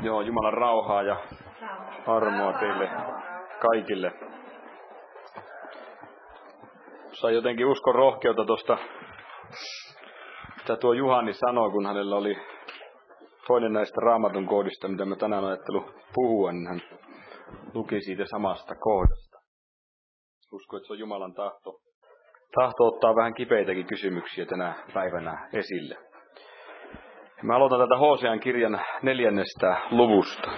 Joo, Jumalan rauhaa ja armoa teille kaikille. Sai jotenkin uskon rohkeutta tuosta, mitä tuo Juhani sanoi, kun hänellä oli toinen näistä Raamatun kohdista, mitä mä tänään ajattelin puhua, niin hän luki siitä samasta kohdasta. Uskon, että se on Jumalan tahto ottaa vähän kipeitäkin kysymyksiä tänä päivänä esille. Mä aloitan tätä Hosean kirjan 4. luvusta.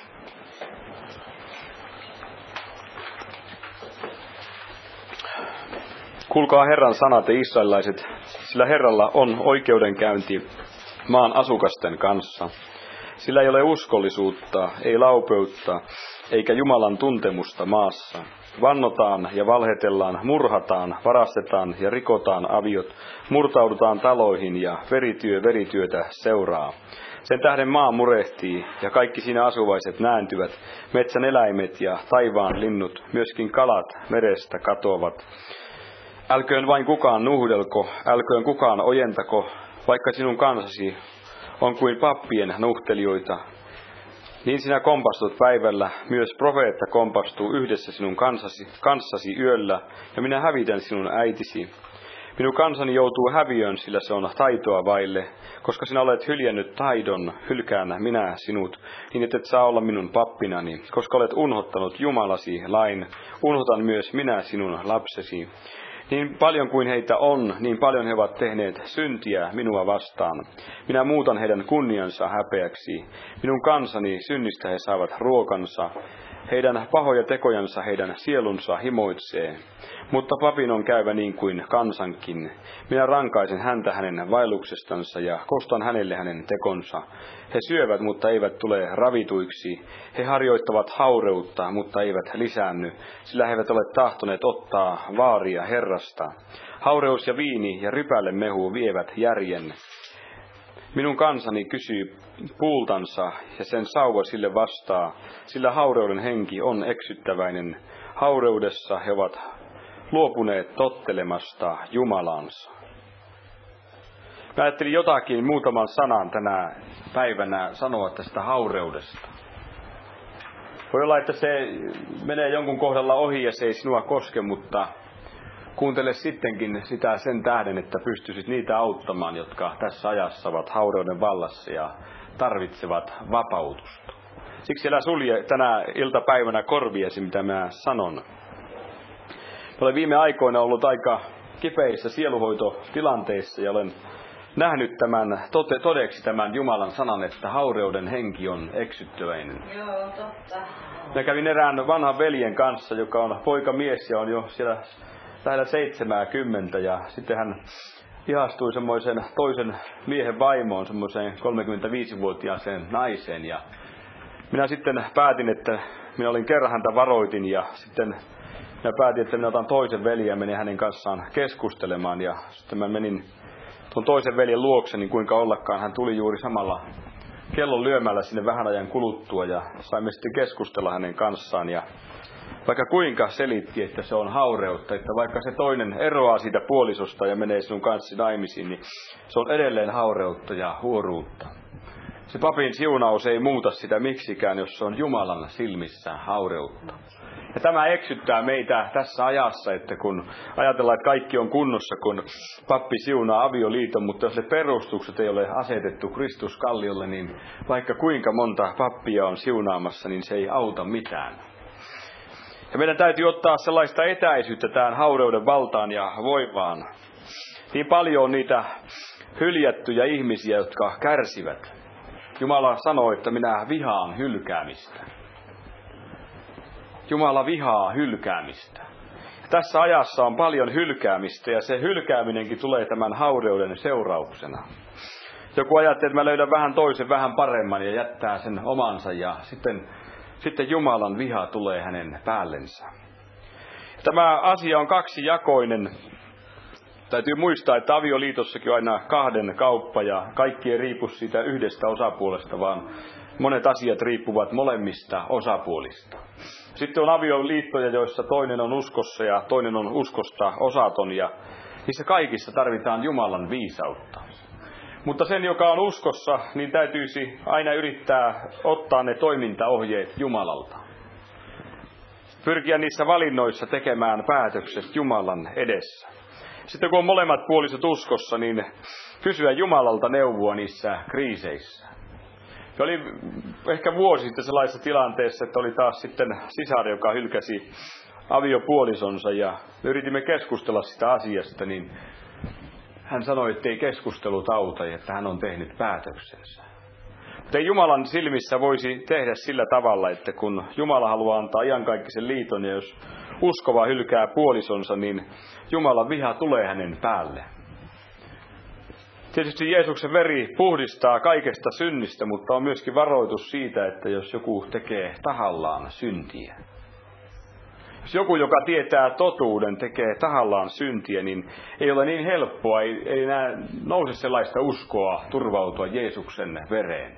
Kuulkaa Herran sanat, israelilaiset, sillä Herralla on oikeudenkäynti maan asukasten kanssa. Sillä ei ole uskollisuutta, ei laupeutta, eikä Jumalan tuntemusta maassa. Vannotaan ja valhetellaan, murhataan, varastetaan ja rikotaan aviot, murtaudutaan taloihin ja verityötä seuraa. Sen tähden maa murehtii ja kaikki siinä asuvaiset nääntyvät, metsän eläimet ja taivaan linnut, myöskin kalat merestä katoavat. Älköön vain kukaan nuhdelko, älköön kukaan ojentako, vaikka sinun kansasi on kuin pappien nuhtelijoita. Niin sinä kompastut päivällä, myös profeetta kompastuu yhdessä sinun kanssasi yöllä, ja minä hävitän sinun äitisi. Minun kansani joutuu häviöön, sillä se on taitoa vaille, koska sinä olet hyljännyt taidon, hylkään minä sinut, niin et saa olla minun pappinani. Koska olet unhottanut Jumalasi lain, unhotan myös minä sinun lapsesi. Niin paljon kuin heitä on, niin paljon he ovat tehneet syntiä minua vastaan. Minä muutan heidän kunniansa häpeäksi. Minun kansani synnistä he saavat ruokansa. Heidän pahoja tekojansa heidän sielunsa himoitsee. Mutta papin on käyvä niin kuin kansankin. Minä rankaisen häntä hänen vaelluksestansa ja kostan hänelle hänen tekonsa. He syövät, mutta eivät tule ravituiksi. He harjoittavat haureutta, mutta eivät lisäänny, sillä he eivät ole tahtoneet ottaa vaaria Herrasta. Haureus ja viini ja rypälemehu vievät järjen. Minun kansani kysyy puultansa ja sen sauva sille vastaa, sillä haureuden henki on eksyttäväinen. Haureudessa he ovat luopuneet tottelemasta Jumalansa. Mä ajattelin jotakin muutaman sanan tänä päivänä sanoa tästä haureudesta. Voi olla, että se menee jonkun kohdalla ohi ja se ei sinua koske, mutta kuuntele sittenkin sitä sen tähden, että pystyisit niitä auttamaan, jotka tässä ajassa ovat haureuden vallassa ja tarvitsevat vapautusta. Siksi älä sulje tänä iltapäivänä korviesi, mitä mä sanon. Olen viime aikoina ollut aika kipeissä sieluhoitotilanteissa ja olen nähnyt todeksi tämän Jumalan sanan, että haureuden henki on eksyttäväinen. Joo, totta. Mä kävin erään vanhan veljen kanssa, joka on poikamies ja on jo siellä lähellä 70 ja sitten hän ihastui semmoisen toisen miehen vaimoon, semmoiseen 35-vuotiaaseen naiseen ja minä sitten päätin, että minä olin kerran häntä varoitin ja sitten minä päätin, että minä otan toisen veljen ja menin hänen kanssaan keskustelemaan ja sitten mä menin tuon toisen veljen luokse, niin kuinka ollakaan hän tuli juuri samalla kellon lyömällä sinne vähän ajan kuluttua ja saimme sitten keskustella hänen kanssaan ja vaikka kuinka selitti, että se on haureutta, että vaikka se toinen eroaa siitä puolisosta ja menee sinun kanssasi naimisiin, niin se on edelleen haureutta ja huoruutta. Se papin siunaus ei muuta sitä miksikään, jos se on Jumalan silmissä haureutta. Ja tämä eksyttää meitä tässä ajassa, että kun ajatellaan, että kaikki on kunnossa, kun pappi siunaa avioliiton, mutta jos ne perustukset ei ole asetettu Kristuskalliolle, niin vaikka kuinka monta pappia on siunaamassa, niin se ei auta mitään. Ja meidän täytyy ottaa sellaista etäisyyttä tähän haureuden valtaan ja voimaan. Niin paljon on niitä hyljättyjä ihmisiä, jotka kärsivät. Jumala sanoo, että minä vihaan hylkäämistä. Jumala vihaa hylkäämistä. Ja tässä ajassa on paljon hylkäämistä ja se hylkääminenkin tulee tämän haureuden seurauksena. Joku ajattelee, että mä löydän vähän toisen vähän paremman ja jättää sen omansa ja sitten Jumalan viha tulee hänen päällensä. Tämä asia on kaksijakoinen. Täytyy muistaa, että avioliitossakin on aina kahden kauppa ja kaikki ei riipu siitä yhdestä osapuolesta, vaan monet asiat riippuvat molemmista osapuolista. Sitten on avioliittoja, joissa toinen on uskossa ja toinen on uskosta osaton ja niissä kaikissa tarvitaan Jumalan viisautta. Mutta sen, joka on uskossa, niin täytyisi aina yrittää ottaa ne toimintaohjeet Jumalalta. Pyrkiä niissä valinnoissa tekemään päätökset Jumalan edessä. Sitten kun on molemmat puolisot uskossa, niin kysyä Jumalalta neuvoa niissä kriiseissä. Ja oli ehkä vuosi sitten sellaisessa tilanteessa, että oli taas sitten sisar, joka hylkäsi aviopuolisonsa ja yritimme keskustella sitä asiasta, niin hän sanoi, että ei keskustelut auta ja että hän on tehnyt päätöksensä. Mutta ei Jumalan silmissä voisi tehdä sillä tavalla, että kun Jumala haluaa antaa iankaikkisen liiton ja jos uskova hylkää puolisonsa, niin Jumalan viha tulee hänen päälle. Tietysti Jeesuksen veri puhdistaa kaikesta synnistä, mutta on myöskin varoitus siitä, että jos joku tekee tahallaan syntiä. Jos joku, joka tietää totuuden, tekee tahallaan syntiä, niin ei ole niin helppoa, ei enää nouse sellaista uskoa turvautua Jeesuksen vereen.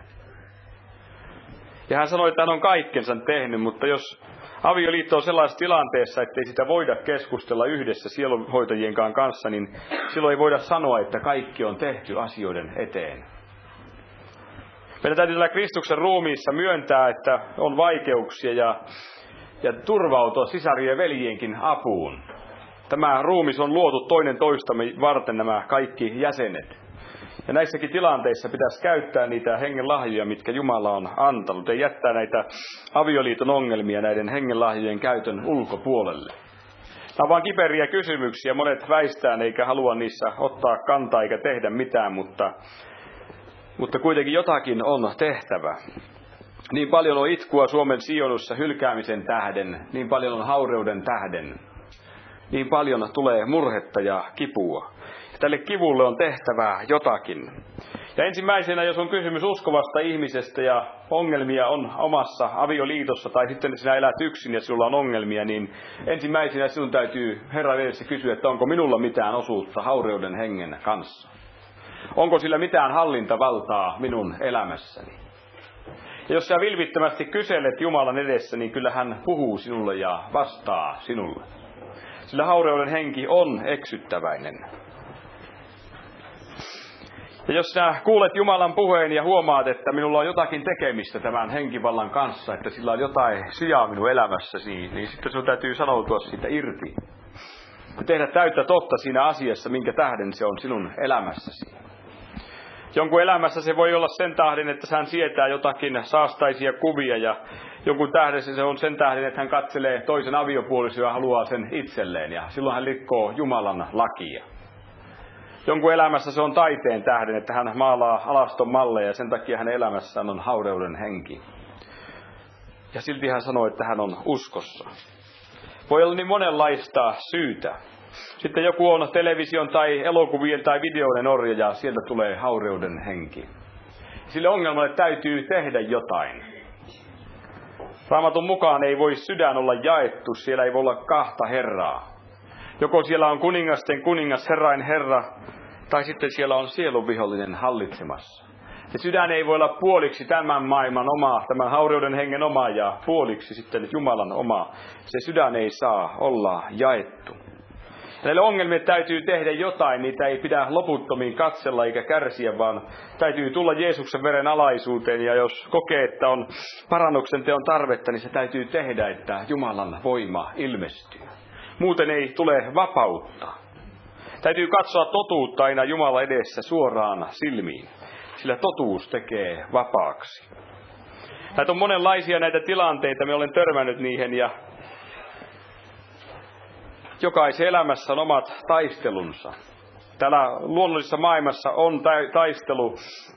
Ja hän sanoi, että hän on kaikkensa tehnyt, mutta jos avioliitto on sellaisessa tilanteessa, ettei sitä voida keskustella yhdessä sielunhoitajien kanssa, niin silloin ei voida sanoa, että kaikki on tehty asioiden eteen. Meidän täytyy täällä Kristuksen ruumiissa myöntää, että on vaikeuksia ja turvautua sisarien ja veljienkin apuun. Tämä ruumis on luotu toinen toistamme varten, nämä kaikki jäsenet. Ja näissäkin tilanteissa pitäisi käyttää niitä hengen lahjoja, mitkä Jumala on antanut. Ei jättää näitä avioliiton ongelmia näiden hengen lahjojen käytön ulkopuolelle. Nämä on vain kiperiä kysymyksiä. Monet väistään eikä halua niissä ottaa kantaa eikä tehdä mitään, mutta kuitenkin jotakin on tehtävä. Niin paljon on itkua Suomen Sionussa hylkäämisen tähden, niin paljon on haureuden tähden. Niin paljon tulee murhetta ja kipua. Ja tälle kivulle on tehtävää jotakin. Ja ensimmäisenä, jos on kysymys uskovasta ihmisestä ja ongelmia on omassa avioliitossa, tai sitten sinä elät yksin ja sinulla on ongelmia, niin ensimmäisenä sinun täytyy Herran edessä kysyä, että onko minulla mitään osuutta haureuden hengen kanssa. Onko sillä mitään hallintavaltaa minun elämässäni? Ja jos sinä vilpittömästi kyselet Jumalan edessä, niin kyllä hän puhuu sinulle ja vastaa sinulle. Sillä haureuden henki on eksyttäväinen. Ja jos sinä kuulet Jumalan puheen ja huomaat, että minulla on jotakin tekemistä tämän henkivallan kanssa, että sillä on jotain sijaa minun elämässäsi, niin sitten sinun täytyy sanoutua siitä irti. Ja tehdä täyttä totta siinä asiassa, minkä tähden se on sinun elämässäsi. Jonkun elämässä se voi olla sen tähden, että hän sietää jotakin saastaisia kuvia ja jonkun tähden se on sen tähden, että hän katselee toisen aviopuolison ja haluaa sen itselleen ja silloin hän rikkoo Jumalan lakia. Jonkun elämässä se on taiteen tähden, että hän maalaa alaston malleja ja sen takia hänen elämässään on haureuden henki. Ja silti hän sanoo, että hän on uskossa. Voi olla niin monenlaista syytä. Sitten joku on television tai elokuvien tai videoiden orja ja sieltä tulee haureuden henki. Sille ongelmalle täytyy tehdä jotain. Raamatun mukaan ei voi sydän olla jaettu, siellä ei voi olla kahta herraa. Joko siellä on kuningasten kuningas, herrain herra, tai sitten siellä on sielunvihollinen hallitsemassa. Se sydän ei voi olla puoliksi tämän maailman oma, tämän haureuden hengen oma ja puoliksi sitten Jumalan oma. Se sydän ei saa olla jaettu. Näille ongelmille täytyy tehdä jotain, niitä ei pidä loputtomiin katsella eikä kärsiä, vaan täytyy tulla Jeesuksen veren alaisuuteen. Ja jos kokee, että on parannuksen teon tarvetta, niin se täytyy tehdä, että Jumalan voima ilmestyy. Muuten ei tule vapautta. Täytyy katsoa totuutta aina Jumala edessä suoraan silmiin, sillä totuus tekee vapaaksi. Näitä on monenlaisia näitä tilanteita, minä olen törmännyt niihin ja jokaisen elämässä on omat taistelunsa. Täällä luonnollisessa maailmassa on taistelu.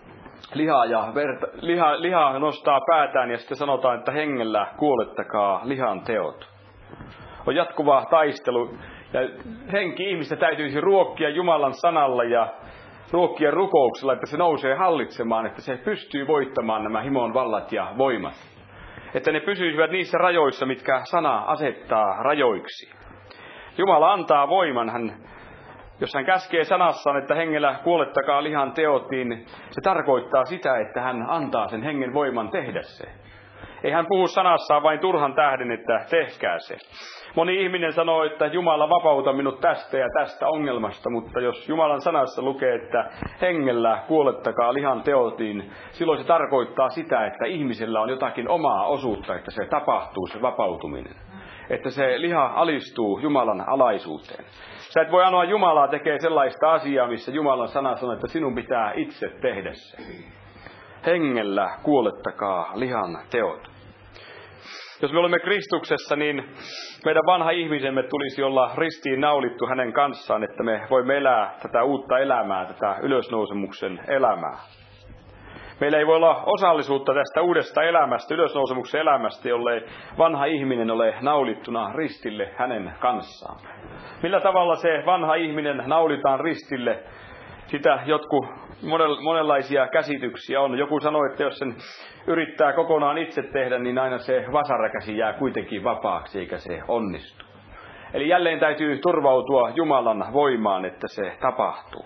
Liha nostaa päätään ja sitten sanotaan, että hengellä kuolettakaa lihan teot. On jatkuva taistelu ja henki ihmistä täytyisi ruokkia Jumalan sanalla ja ruokkia rukouksella, että se nousee hallitsemaan, että se pystyy voittamaan nämä himon vallat ja voimat. Että ne pysyisivät niissä rajoissa, mitkä sana asettaa rajoiksi. Jumala antaa voiman, jos hän käskee sanassaan, että hengellä kuolettakaa lihan teot, niin se tarkoittaa sitä, että hän antaa sen hengen voiman tehdä se. Ei hän puhu sanassaan vain turhan tähden, että tehkää se. Moni ihminen sanoo, että Jumala vapauta minut tästä ja tästä ongelmasta, mutta jos Jumalan sanassa lukee, että hengellä kuolettakaa lihan teot, niin silloin se tarkoittaa sitä, että ihmisellä on jotakin omaa osuutta, että se tapahtuu, se vapautuminen. Että se liha alistuu Jumalan alaisuuteen. Sä et voi anoa Jumalaa tekee sellaista asiaa, missä Jumalan sana sanoo, että sinun pitää itse tehdä se. Hengellä kuolettakaa lihan teot. Jos me olemme Kristuksessa, niin meidän vanha ihmisemme tulisi olla ristiin naulittu hänen kanssaan, että me voimme elää tätä uutta elämää, tätä ylösnousemuksen elämää. Meillä ei voi olla osallisuutta tästä uudesta elämästä, ylösnousemuksen elämästä, jollei vanha ihminen ole naulittuna ristille hänen kanssaan. Millä tavalla se vanha ihminen naulitaan ristille? Sitä jotkut monenlaisia käsityksiä on. Joku sanoo, että jos sen yrittää kokonaan itse tehdä, niin aina se vasarakäsi jää kuitenkin vapaaksi, eikä se onnistu. Eli jälleen täytyy turvautua Jumalan voimaan, että se tapahtuu.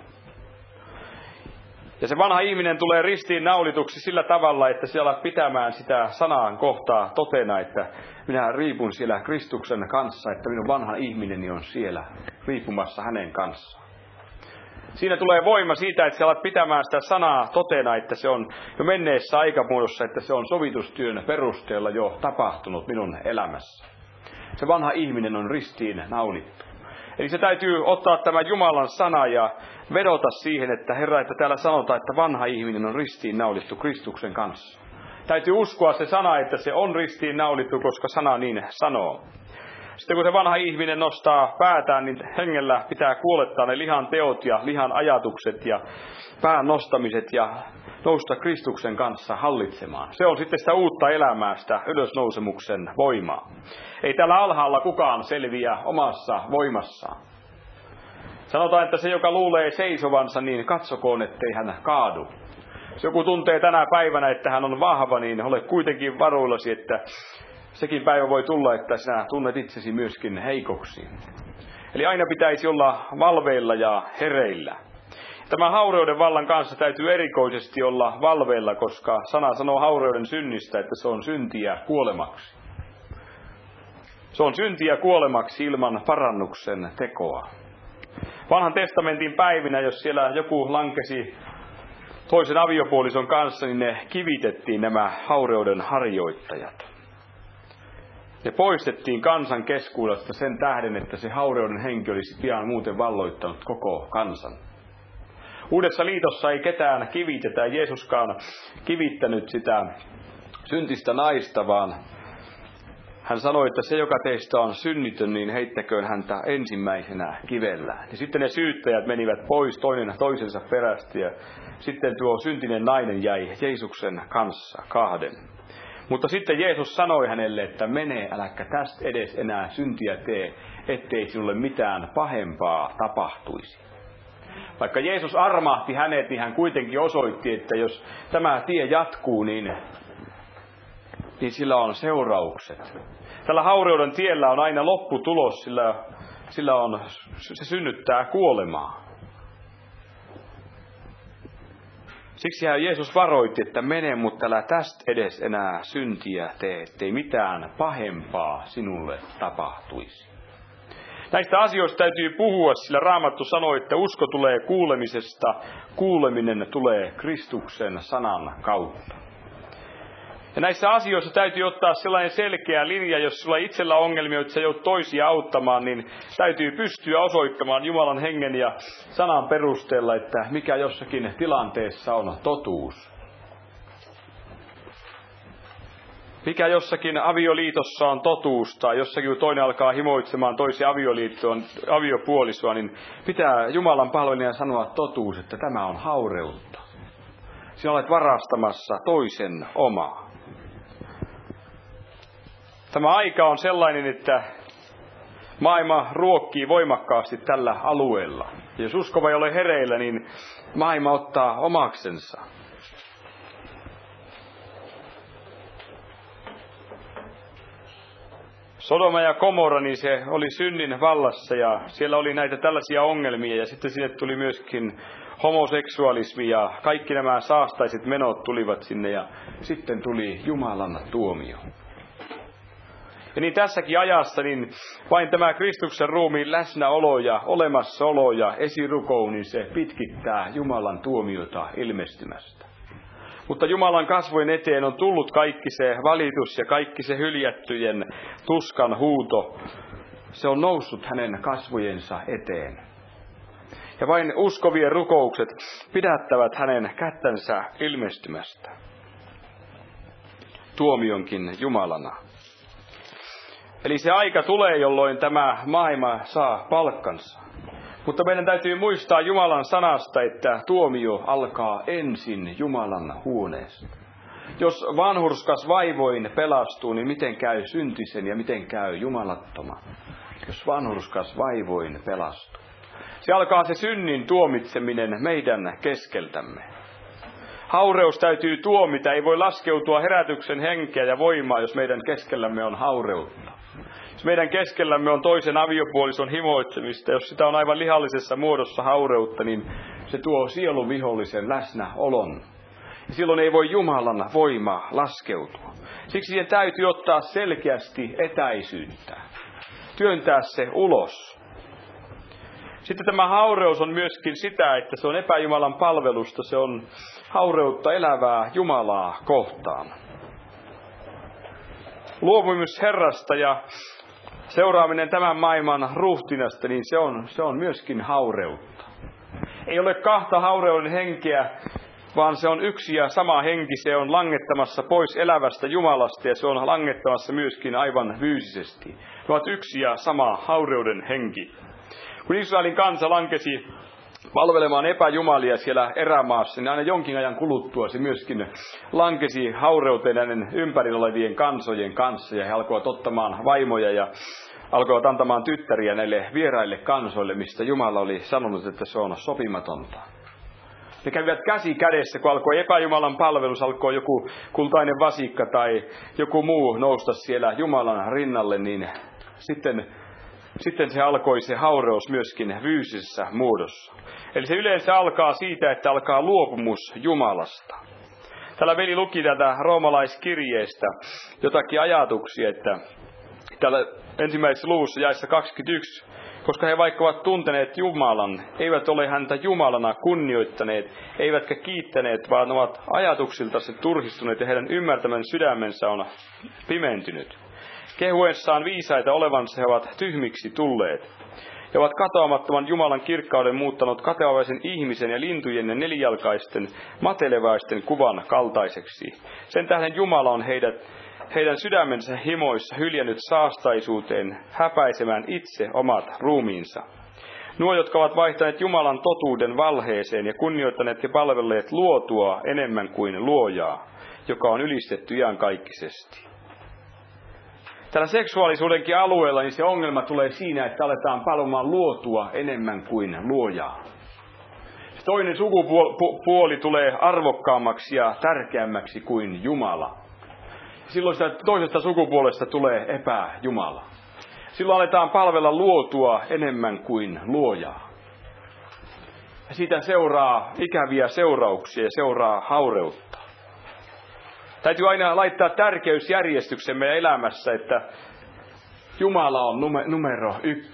Ja se vanha ihminen tulee ristiin naulituksi sillä tavalla, että se alat pitämään sitä sanaan kohtaa totena, että minä riipun siellä Kristuksen kanssa, että minun vanha ihmineni on siellä riipumassa hänen kanssaan. Siinä tulee voima siitä, että sä alat pitämään sitä sanaa totena, että se on jo menneessä aikamuodossa, että se on sovitustyön perusteella jo tapahtunut minun elämässä. Se vanha ihminen on ristiin naulittu. Eli se täytyy ottaa tämä Jumalan sana ja vedota siihen, että Herra, että täällä sanotaan, että vanha ihminen on ristiin naulittu Kristuksen kanssa. Täytyy uskoa se sana, että se on ristiin naulittu, koska sana niin sanoo. Sitten kun se vanha ihminen nostaa päätään, niin hengellä pitää kuolettaa ne lihan teot ja lihan ajatukset ja pään nostamiset ja nousta Kristuksen kanssa hallitsemaan. Se on sitten sitä uutta elämää, sitä ylösnousemuksen voimaa. Ei täällä alhaalla kukaan selviä omassa voimassaan. Sanotaan, että se, joka luulee seisovansa, niin katsokoon, ettei hän kaadu. Jos joku tuntee tänä päivänä, että hän on vahva, niin ole kuitenkin varuillasi, että sekin päivä voi tulla, että sinä tunnet itsesi myöskin heikoksi. Eli aina pitäisi olla valveilla ja hereillä. Tämän haureuden vallan kanssa täytyy erikoisesti olla valveilla, koska sana sanoo haureuden synnistä, että se on syntiä kuolemaksi. Se on syntiä kuolemaksi ilman parannuksen tekoa. Vanhan testamentin päivinä, jos siellä joku lankesi toisen aviopuolison kanssa, niin ne kivitettiin nämä haureuden harjoittajat. Ne poistettiin kansan keskuudesta sen tähden, että se haureuden henki olisi pian muuten valloittanut koko kansan. Uudessa liitossa ei ketään kivitetä, Jeesuskaan kivittänyt sitä syntistä naista, vaan hän sanoi, että se, joka teistä on synnitön, niin heittäköön häntä ensimmäisenä kivellä. Ja sitten ne syyttäjät menivät pois toinen toisensa perästä ja sitten tuo syntinen nainen jäi Jeesuksen kanssa kahden. Mutta sitten Jeesus sanoi hänelle, että mene, äläkä tästä edes enää syntiä tee, ettei sinulle mitään pahempaa tapahtuisi. Vaikka Jeesus armahti hänet, niin hän kuitenkin osoitti, että jos tämä tie jatkuu, niin sillä on seuraukset. Tällä haureuden tiellä on aina lopputulos, sillä se synnyttää kuolemaa. Siksi Jeesus varoitti, että mene, mutta älä tästä edes enää syntiä tee, ettei mitään pahempaa sinulle tapahtuisi. Näistä asioista täytyy puhua, sillä Raamattu sanoi, että usko tulee kuulemisesta, kuuleminen tulee Kristuksen sanan kautta. Ja näissä asioissa täytyy ottaa sellainen selkeä linja, jos sulla itsellä on ongelmia, että sä joudut toisia auttamaan, niin täytyy pystyä osoittamaan Jumalan hengen ja sanan perusteella, että mikä jossakin tilanteessa on totuus. Mikä jossakin avioliitossa on totuus, tai jossakin toinen alkaa himoitsemaan toisen aviopuolisoa, niin pitää Jumalan palvelijan sanoa totuus, että tämä on haureutta. Sinä olet varastamassa toisen omaa. Tämä aika on sellainen, että maailma ruokkii voimakkaasti tällä alueella. Ja jos uskova ei ole hereillä, niin maailma ottaa omaksensa. Sodoma ja Gomorra, niin se oli synnin vallassa ja siellä oli näitä tällaisia ongelmia ja sitten sinne tuli myöskin homoseksualismi ja kaikki nämä saastaiset menot tulivat sinne ja sitten tuli Jumalan tuomio. Ja niin tässäkin ajassa niin vain tämä Kristuksen ruumiin läsnäolo ja olemassaolo ja esirukous, niin se pitkittää Jumalan tuomiota ilmestymästä. Mutta Jumalan kasvojen eteen on tullut kaikki se valitus ja kaikki se hyljättyjen tuskan huuto. Se on noussut hänen kasvojensa eteen. Ja vain uskovien rukoukset pidättävät hänen kättänsä ilmestymästä. Tuomionkin Jumalana. Eli se aika tulee, jolloin tämä maailma saa palkkansa. Mutta meidän täytyy muistaa Jumalan sanasta, että tuomio alkaa ensin Jumalan huoneesta. Jos vanhurskas vaivoin pelastuu, niin miten käy syntisen ja miten käy jumalattoman? Jos vanhurskas vaivoin pelastuu. Se alkaa se synnin tuomitseminen meidän keskeltämme. Haureus täytyy tuomita, ei voi laskeutua herätyksen henkeä ja voimaa, jos meidän keskellämme on haureutta. Jos meidän keskellämme on toisen aviopuolison himoitsemista, jos sitä on aivan lihallisessa muodossa haureutta, niin se tuo sielun vihollisen läsnäolon. Ja silloin ei voi Jumalan voima laskeutua. Siksi siihen täytyy ottaa selkeästi etäisyyttä. Työntää se ulos. Sitten tämä haureus on myöskin sitä, että se on epäjumalan palvelusta, se on haureutta elävää Jumalaa kohtaan. Luovumus Herrasta ja seuraaminen tämän maailman ruhtinasta, niin se on myöskin haureutta. Ei ole kahta haureuden henkeä, vaan se on yksi ja sama henki. Se on langettamassa pois elävästä Jumalasta ja se on langettamassa myöskin aivan fyysisesti. Ne ovat yksi ja sama haureuden henki. Kun Israelin kansa lankesi palvelemaan epäjumalia siellä erämaassa, niin aina jonkin ajan kuluttua se myöskin lankesi haureuteen näiden ympärillä olevien kansojen kanssa. Ja he alkoivat ottamaan vaimoja ja alkoivat antamaan tyttäriä näille vieraille kansoille, mistä Jumala oli sanonut, että se on sopimatonta. Ne kävivät käsi kädessä, kun alkoi epäjumalan palvelus, alkoi joku kultainen vasikka tai joku muu nousta siellä Jumalan rinnalle, niin sitten se alkoi se haureus myöskin fyysisessä muodossa. Eli se yleensä alkaa siitä, että alkaa luopumus Jumalasta. Täällä veli luki tätä roomalaiskirjeestä jotakin ajatuksia, että täällä ensimmäisessä luvussa jaessa 21, koska he vaikka ovat tunteneet Jumalan, eivät ole häntä Jumalana kunnioittaneet, eivätkä kiittäneet, vaan ovat ajatuksiltansa turhistuneet ja heidän ymmärtämän sydämensä on pimentynyt. Kehuessaan viisaita olevansa he ovat tyhmiksi tulleet. He ovat katoamattoman Jumalan kirkkauden muuttanut katoavaisen ihmisen ja lintujen ja nelijalkaisten matelevaisten kuvan kaltaiseksi. Sen tähden Jumala on heidän sydämensä himoissa hyljännyt saastaisuuteen häpäisemään itse omat ruumiinsa. Nuo, jotka ovat vaihtaneet Jumalan totuuden valheeseen ja kunnioittaneet ja palvelleet luotua enemmän kuin luojaa, joka on ylistetty iankaikkisesti. Tällä seksuaalisuudenkin alueella niin se ongelma tulee siinä, että aletaan palvomaan luotua enemmän kuin luojaa. Toinen sukupuoli tulee arvokkaammaksi ja tärkeämmäksi kuin Jumala. Silloin sitä toisesta sukupuolesta tulee epäjumala. Silloin aletaan palvella luotua enemmän kuin luojaa. Ja siitä seuraa ikäviä seurauksia ja seuraa haureutta. Täytyy aina laittaa tärkeysjärjestyksen meidän elämässä, että Jumala on numero 1.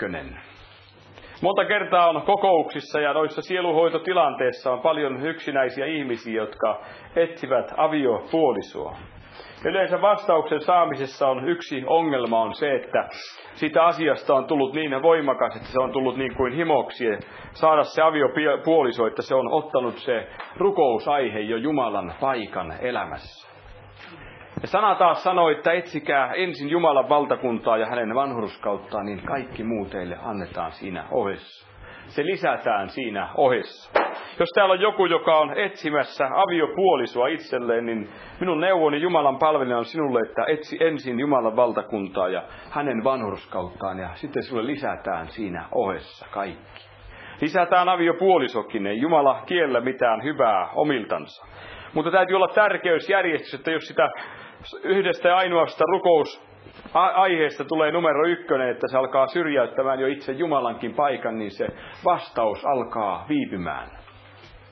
Monta kertaa on kokouksissa ja noissa sielunhoitotilanteissa on paljon yksinäisiä ihmisiä, jotka etsivät aviopuolisoa. Yleensä vastauksen saamisessa on yksi ongelma on se, että siitä asiasta on tullut niin voimakas, että se on tullut niin kuin himoksi saada se aviopuoliso, että se on ottanut se rukousaihe jo Jumalan paikan elämässä. Ja sana taas sanoi, että etsikää ensin Jumalan valtakuntaa ja hänen vanhurskauttaan, niin kaikki muu teille annetaan siinä ohessa. Se lisätään siinä ohessa. Jos täällä on joku, joka on etsimässä aviopuolisoa itselleen, niin minun neuvoni Jumalan palvelija on sinulle, että etsi ensin Jumalan valtakuntaa ja hänen vanhurskauttaan, ja sitten sulle lisätään siinä ohessa kaikki. Lisätään aviopuolisokin, ei Jumala kiellä mitään hyvää omiltansa. Mutta täytyy olla tärkeysjärjestys, että jos sitä yhdestä ja ainoasta rukousaiheesta tulee numero 1, että se alkaa syrjäyttämään jo itse Jumalankin paikan, niin se vastaus alkaa viipymään.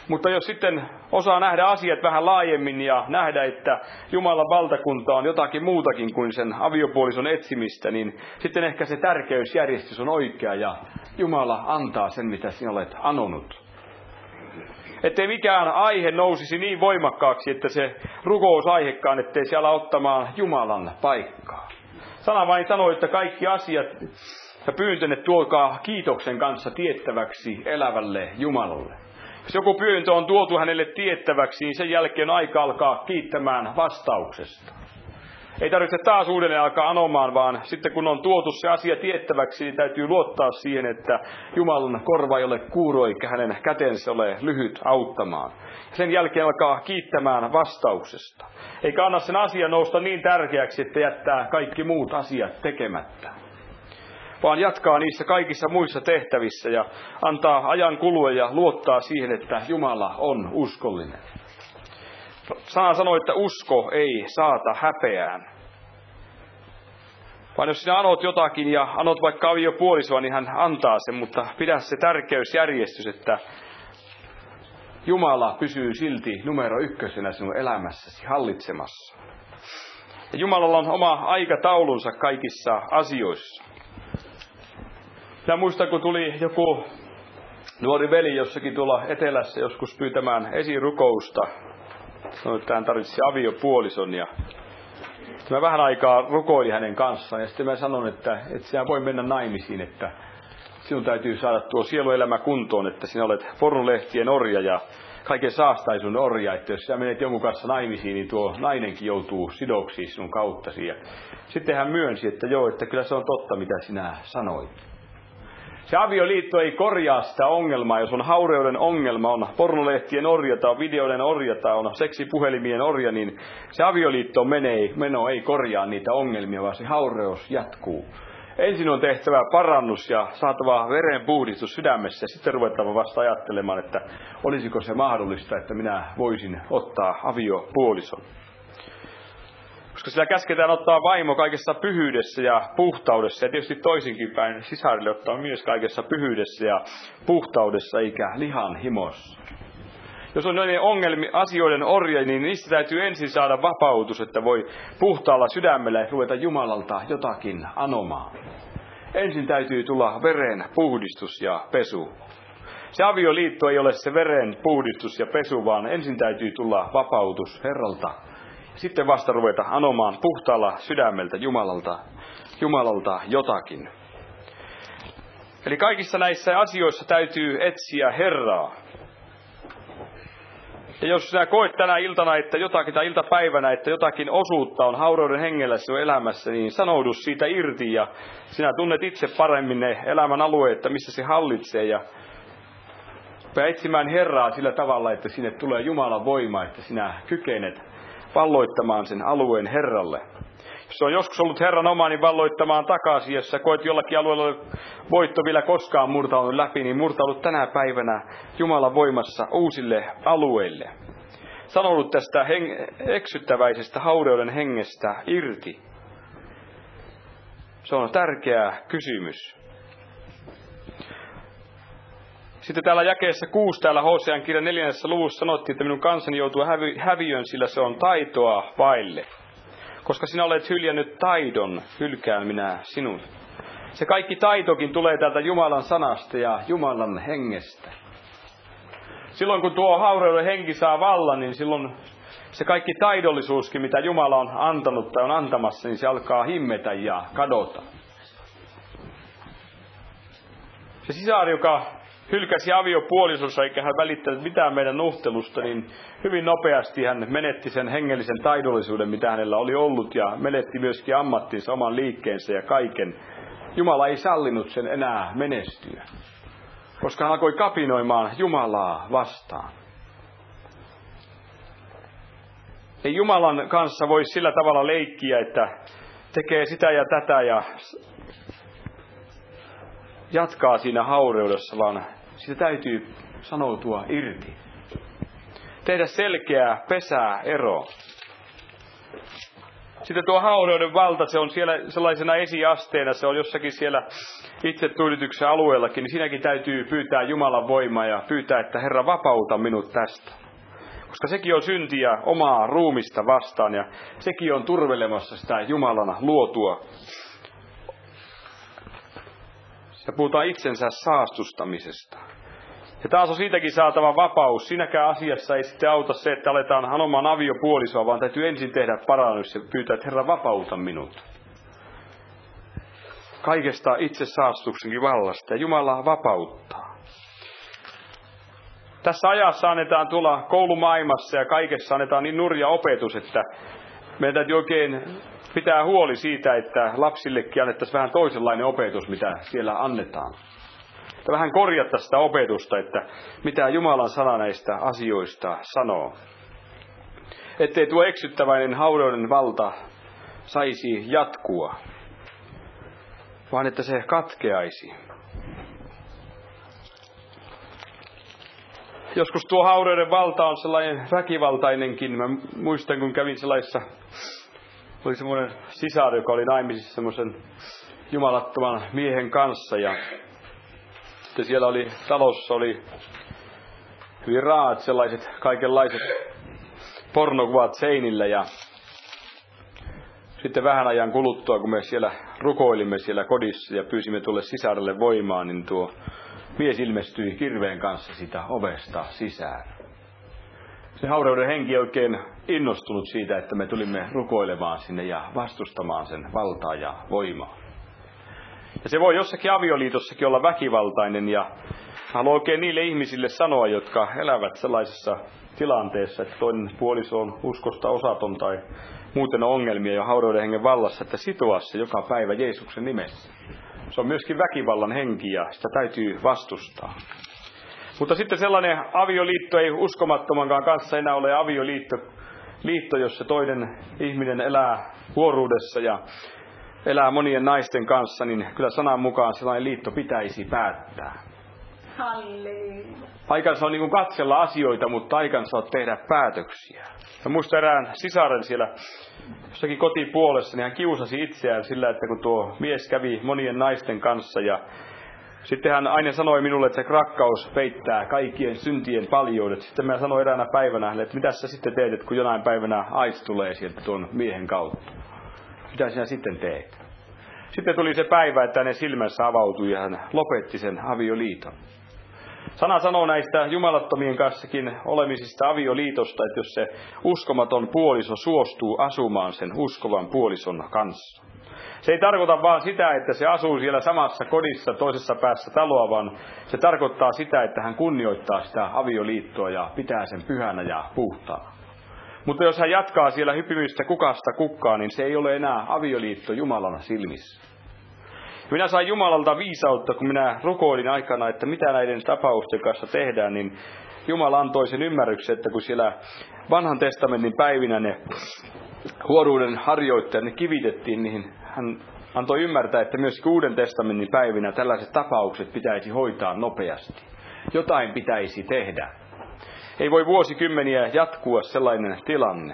Mutta jos sitten osaa nähdä asiat vähän laajemmin ja nähdä, että Jumalan valtakunta on jotakin muutakin kuin sen aviopuolison etsimistä, niin sitten ehkä se tärkeysjärjestys on oikea ja Jumala antaa sen, mitä sinä olet anonut. Ettei mikään aihe nousisi niin voimakkaaksi, että se rukousaihekaan, ettei se ala ottamaan Jumalan paikkaa. Sana vain sanoo, että kaikki asiat ja pyyntönne tuokaa kiitoksen kanssa tiettäväksi elävälle Jumalalle. Jos joku pyyntö on tuotu hänelle tiettäväksi, niin sen jälkeen on aika alkaa kiittämään vastauksesta. Ei tarvitse taas uudelleen alkaa anomaan, vaan sitten kun on tuotu se asia tiettäväksi, niin täytyy luottaa siihen, että Jumalan korva ei ole kuuro, eikä hänen kätensä ole lyhyt auttamaan. Sen jälkeen alkaa kiittämään vastauksesta. Eikä anna sen asian nousta niin tärkeäksi, että jättää kaikki muut asiat tekemättä. Vaan jatkaa niissä kaikissa muissa tehtävissä ja antaa ajan kulua ja luottaa siihen, että Jumala on uskollinen. Sana sanoo, että usko ei saata häpeään. Vaan jos sinä anot jotakin ja anot vaikka aviopuolisoa, niin hän antaa sen, mutta pidä se tärkeysjärjestys, että Jumala pysyy silti numero 1 sinun elämässäsi hallitsemassa. Ja Jumalalla on oma aikataulunsa kaikissa asioissa. Ja muistan, kun tuli joku nuori veli jossakin tuolla etelässä joskus pyytämään esirukousta. Sanoi, että hän tarvitsi aviopuolison ja mä vähän aikaa rukoilin hänen kanssaan ja sitten mä sanon, että sinä voi mennä naimisiin, että sinun täytyy saada tuo sieluelämä kuntoon, että sinä olet pornolehtien orja ja kaiken saastaisun orja, että jos sinä menet jonkun kanssa naimisiin, niin tuo nainenkin joutuu sidoksiin sinun kauttasi. Ja sitten hän myönsi, että joo, että kyllä se on totta, mitä sinä sanoit. Se avioliitto ei korjaa sitä ongelmaa, jos on haureuden ongelma, on pornolehtien orja tai on videoiden orja tai on seksipuhelimien orja, niin se avioliitto meno ei korjaa niitä ongelmia, vaan se haureus jatkuu. Ensin on tehtävä parannus ja saatava verenpuhdistus sydämessä ja sitten ruvettava vasta ajattelemaan, että olisiko se mahdollista, että minä voisin ottaa aviopuolison. Koska sillä käsketään ottaa vaimo kaikessa pyhyydessä ja puhtaudessa ja tietysti toisinkin päin sisarille ottaa myös kaikessa pyhyydessä ja puhtaudessa eikä lihan himossa. Jos on noiden asioiden orja, niin niistä täytyy ensin saada vapautus, että voi puhtaalla sydämellä ruveta Jumalalta jotakin anomaan. Ensin täytyy tulla veren puhdistus ja pesu. Se avioliitto ei ole se veren puhdistus ja pesu, vaan ensin täytyy tulla vapautus Herralta. Sitten vasta ruveta anomaan puhtaalla sydämeltä Jumalalta jotakin. Eli kaikissa näissä asioissa täytyy etsiä Herraa. Ja jos sinä koet tänä iltana, että jotakin tai iltapäivänä, että jotakin osuutta on haureuden hengellä sinun elämässä, niin sanoudu siitä irti ja sinä tunnet itse paremmin ne elämän alueet, että missä se hallitsee ja etsimään Herraa sillä tavalla, että sinne tulee Jumalan voima, että sinä kykenet valloittamaan sen alueen Herralle. Jos on joskus ollut Herran oma, niin valloittamaan takaisin. Jos sä koet jollakin alueella voitto vielä koskaan murtautunut läpi, niin murtaudut tänä päivänä Jumalan voimassa uusille alueille. Sanoudut tästä eksyttäväisestä haureuden hengestä irti. Se on tärkeä kysymys. Sitten täällä jakeessa 6 täällä Hosean kirjan 4. luvussa sanottiin, että minun kansani joutuu häviöön, sillä se on taitoa vaille. Koska sinä olet hyljännyt taidon, hylkään minä sinun. Se kaikki taitokin tulee täältä Jumalan sanasta ja Jumalan hengestä. Silloin kun tuo haureuden henki saa vallan, niin silloin se kaikki taidollisuuskin, mitä Jumala on antanut tai on antamassa, niin se alkaa himmetä ja kadota. Se sisari, joka hylkäsi aviopuolisonsa eikä hän välittänyt mitään meidän nuhtelusta, niin hyvin nopeasti hän menetti sen hengellisen taidollisuuden, mitä hänellä oli ollut, ja menetti myöskin ammattinsa, oman liikkeensä ja kaiken. Jumala ei sallinut sen enää menestyä, koska hän alkoi kapinoimaan Jumalaa vastaan. Ei Jumalan kanssa voi sillä tavalla leikkiä, että tekee sitä ja tätä ja jatkaa siinä haureudessa, vaan siitä täytyy sanoutua irti. Tehdä selkeää pesää ero. Sitten tuo haureuden valta, se on siellä sellaisena esiasteena, se on jossakin siellä itsetunnityksen alueellakin, niin siinäkin täytyy pyytää Jumalan voimaa ja pyytää, että Herra, vapauta minut tästä. Koska sekin on syntiä omaa ruumista vastaan ja sekin on turvelemassa sitä Jumalana luotua. Ja puhutaan itsensä saastustamisesta. Ja taas on siitäkin saatava vapaus. Siinäkään asiassa ei sitten auta se, että aletaan anomaan aviopuolisoa, vaan täytyy ensin tehdä parannus ja pyytää, että Herra, vapauta minut. Kaikesta itse saastuksenkin vallasta ja Jumala vapauttaa. Tässä ajassa annetaan tulla koulumaailmassa ja kaikessa annetaan niin nurja opetus, että meidän täytyy oikein pitää huoli siitä, että lapsillekin annettaisiin vähän toisenlainen opetus, mitä siellä annetaan. Että vähän korjattaisiin sitä opetusta, että mitä Jumalan sana näistä asioista sanoo. Ettei tuo eksyttäväinen haureuden valta saisi jatkua, vaan että se katkeaisi. Joskus tuo haureuden valta on sellainen väkivaltainenkin. Mä muistan, kun kävin sellaisessa, oli semmoinen sisar, joka oli naimisissa semmoisen jumalattoman miehen kanssa. Ja sitten siellä oli, talossa oli hyvin raat sellaiset kaikenlaiset pornokuvat seinillä. Ja sitten vähän ajan kuluttua, kun me siellä rukoilimme siellä kodissa ja pyysimme tulle sisarelle voimaa, niin tuo mies ilmestyi kirveen kanssa sitä ovesta sisään. Se haureuden henki oikein innostunut siitä, että me tulimme rukoilemaan sinne ja vastustamaan sen valtaa ja voimaa. Ja se voi jossakin avioliitossakin olla väkivaltainen ja haluan oikein niille ihmisille sanoa, jotka elävät sellaisessa tilanteessa, että toinen puoliso on uskosta osaton tai muuten on ongelmia ja haureuden hengen vallassa, että sitoa se joka päivä Jeesuksen nimessä. Se on myöskin väkivallan henki ja sitä täytyy vastustaa. Mutta sitten sellainen avioliitto ei uskomattomankaan kanssa enää ole avioliitto, jossa toinen ihminen elää huoruudessa ja elää monien naisten kanssa, niin kyllä sanan mukaan sellainen liitto pitäisi päättää. Halleluja. Aikansa on niin kuin katsella asioita, mutta aikansa on tehdä päätöksiä. Ja muistan erään sisaren siellä jossakin kotipuolessa, niin hän kiusasi itseään sillä, että kun tuo mies kävi monien naisten kanssa ja sitten hän aina sanoi minulle, että rakkaus peittää kaikkien syntien paljoudet. Sitten mä sanoin eräänä päivänä hänelle, että mitä sä sitten teet, kun jonain päivänä ais tulee sieltä tuon miehen kautta. Mitä sinä sitten teet? Sitten tuli se päivä, että hänen silmänsä avautui ja hän lopetti sen avioliiton. Sana sanoo näistä jumalattomien kanssakin olemisista avioliitosta, että jos se uskomaton puoliso suostuu asumaan sen uskovan puolison kanssa. Se ei tarkoita vaan sitä, että se asuu siellä samassa kodissa toisessa päässä taloa, vaan se tarkoittaa sitä, että hän kunnioittaa sitä avioliittoa ja pitää sen pyhänä ja puhtaana. Mutta jos hän jatkaa siellä hypimistä kukasta kukkaan, niin se ei ole enää avioliitto Jumalan silmissä. Minä sain Jumalalta viisautta, kun minä rukoilin aikana, että mitä näiden tapausten kanssa tehdään, niin Jumala antoi sen ymmärryksen, että kun siellä vanhan testamentin päivinä ne huoruuden harjoittajat, ne kivitettiin, niin hän antoi ymmärtää, että myös Uuden testamentin päivinä tällaiset tapaukset pitäisi hoitaa nopeasti. Jotain pitäisi tehdä. Ei voi vuosikymmeniä jatkua sellainen tilanne.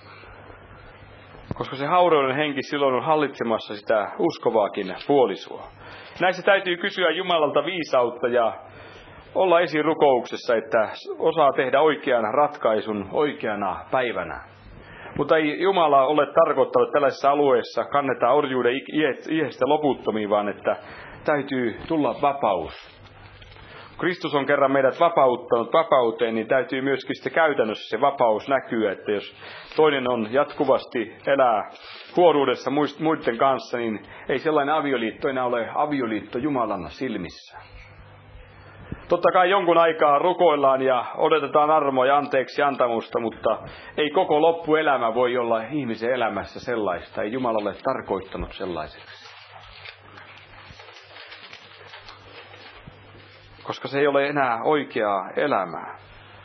Koska se haureuden henki silloin on hallitsemassa sitä uskovaakin puolisoa. Näissä täytyy kysyä Jumalalta viisautta ja olla esirukouksessa, että osaa tehdä oikean ratkaisun oikeana päivänä. Mutta ei Jumala ole tarkoittanut, että tällaisessa alueessa kannetaan orjuuden iästä loputtomiin, vaan että täytyy tulla vapaus. Kristus on kerran meidät vapauttanut vapauteen, niin täytyy myöskin sitten käytännössä se vapaus näkyä, että jos toinen on jatkuvasti elää huoruudessa muiden kanssa, niin ei sellainen avioliitto enää ole avioliitto Jumalan silmissä. Totta kai jonkun aikaa rukoillaan ja odotetaan armoa ja anteeksi antamusta, mutta ei koko loppuelämä voi olla ihmisen elämässä sellaista. Ei Jumala ole tarkoittanut sellaiseksi. Koska se ei ole enää oikeaa elämää.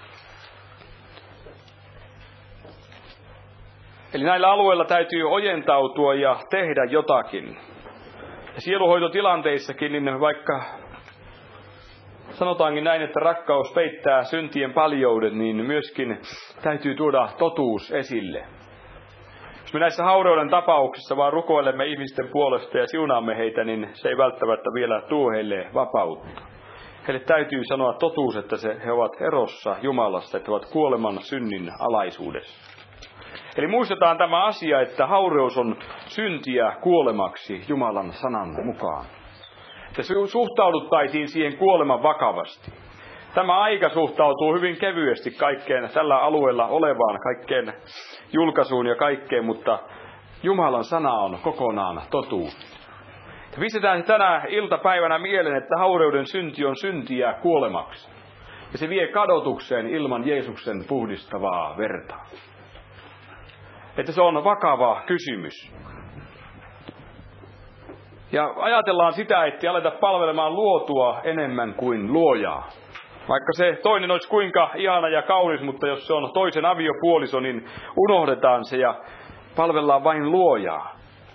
Eli näillä alueilla täytyy ojentautua ja tehdä jotakin. Ja sieluhoitotilanteissakin, niin vaikka sanotaankin näin, että rakkaus peittää syntien paljoudet, niin myöskin täytyy tuoda totuus esille. Jos me näissä haureuden tapauksissa vaan rukoilemme ihmisten puolesta ja siunaamme heitä, niin se ei välttämättä vielä tuo heille vapautta. Heille täytyy sanoa totuus, että he ovat erossa Jumalasta, että he ovat kuoleman synnin alaisuudessa. Eli muistetaan tämä asia, että haureus on syntiä kuolemaksi Jumalan sanan mukaan. Että suhtauduttaisiin siihen kuoleman vakavasti. Tämä aika suhtautuu hyvin kevyesti kaikkeen tällä alueella olevaan, kaikkeen julkaisuun ja kaikkeen, mutta Jumalan sana on kokonaan totuus. Pistetään tänä iltapäivänä mieleen, että haureuden synti on syntiä kuolemaksi. Ja se vie kadotukseen ilman Jeesuksen puhdistavaa verta. Että se on vakava kysymys. Ja ajatellaan sitä, ettei aleta palvelemaan luotua enemmän kuin luojaa. Vaikka se toinen olisi kuinka ihana ja kaunis, mutta jos se on toisen aviopuoliso, niin unohdetaan se ja palvellaan vain luojaa.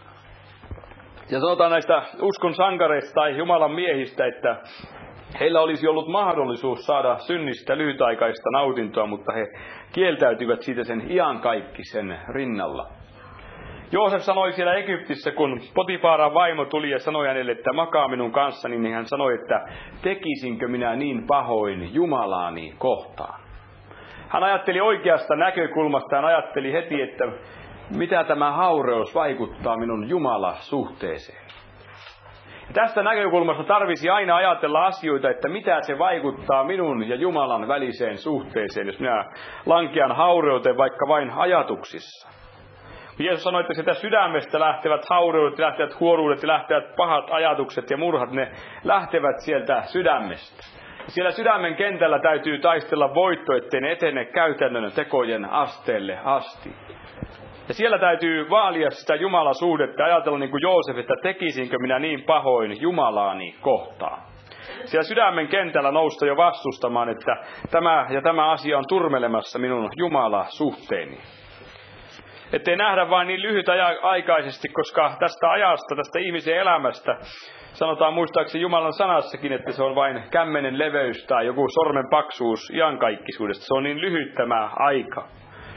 Ja sanotaan näistä uskon sankareista tai Jumalan miehistä, että heillä olisi ollut mahdollisuus saada synnistä lyhytaikaista nautintoa, mutta he kieltäytyivät siitä sen iankaikkisen rinnalla. Joosef sanoi siellä Egyptissä, kun Potifaran vaimo tuli ja sanoi hänelle, että makaa minun kanssani, niin hän sanoi, että tekisinkö minä niin pahoin Jumalaani kohtaan. Hän ajatteli oikeasta näkökulmasta, hän ajatteli heti, että mitä tämä haureus vaikuttaa minun Jumala-suhteeseen. Ja tästä näkökulmasta tarvisi aina ajatella asioita, että mitä se vaikuttaa minun ja Jumalan väliseen suhteeseen, jos minä lankean haureuteen vaikka vain ajatuksissa. Jeesus sanoi, että sitä sydämestä lähtevät haureudet, lähtevät huoruudet ja lähtevät pahat ajatukset ja murhat, ne lähtevät sieltä sydämestä. Siellä sydämen kentällä täytyy taistella voitto, ettei ne etene käytännön tekojen asteelle asti. Ja siellä täytyy vaalia sitä Jumalasuhdetta ja ajatella niin kuin Joosef, että tekisinkö minä niin pahoin Jumalaani kohtaan. Siellä sydämen kentällä nousta jo vastustamaan, että tämä asia on turmelemassa minun Jumala-suhteeni. Ettei nähdä vain niin lyhytaikaisesti, koska tästä ajasta, tästä ihmisen elämästä, sanotaan muistaakseni Jumalan sanassakin, että se on vain kämmenen leveys tai joku sormen paksuus iankaikkisuudesta. Se on niin lyhyt tämä aika.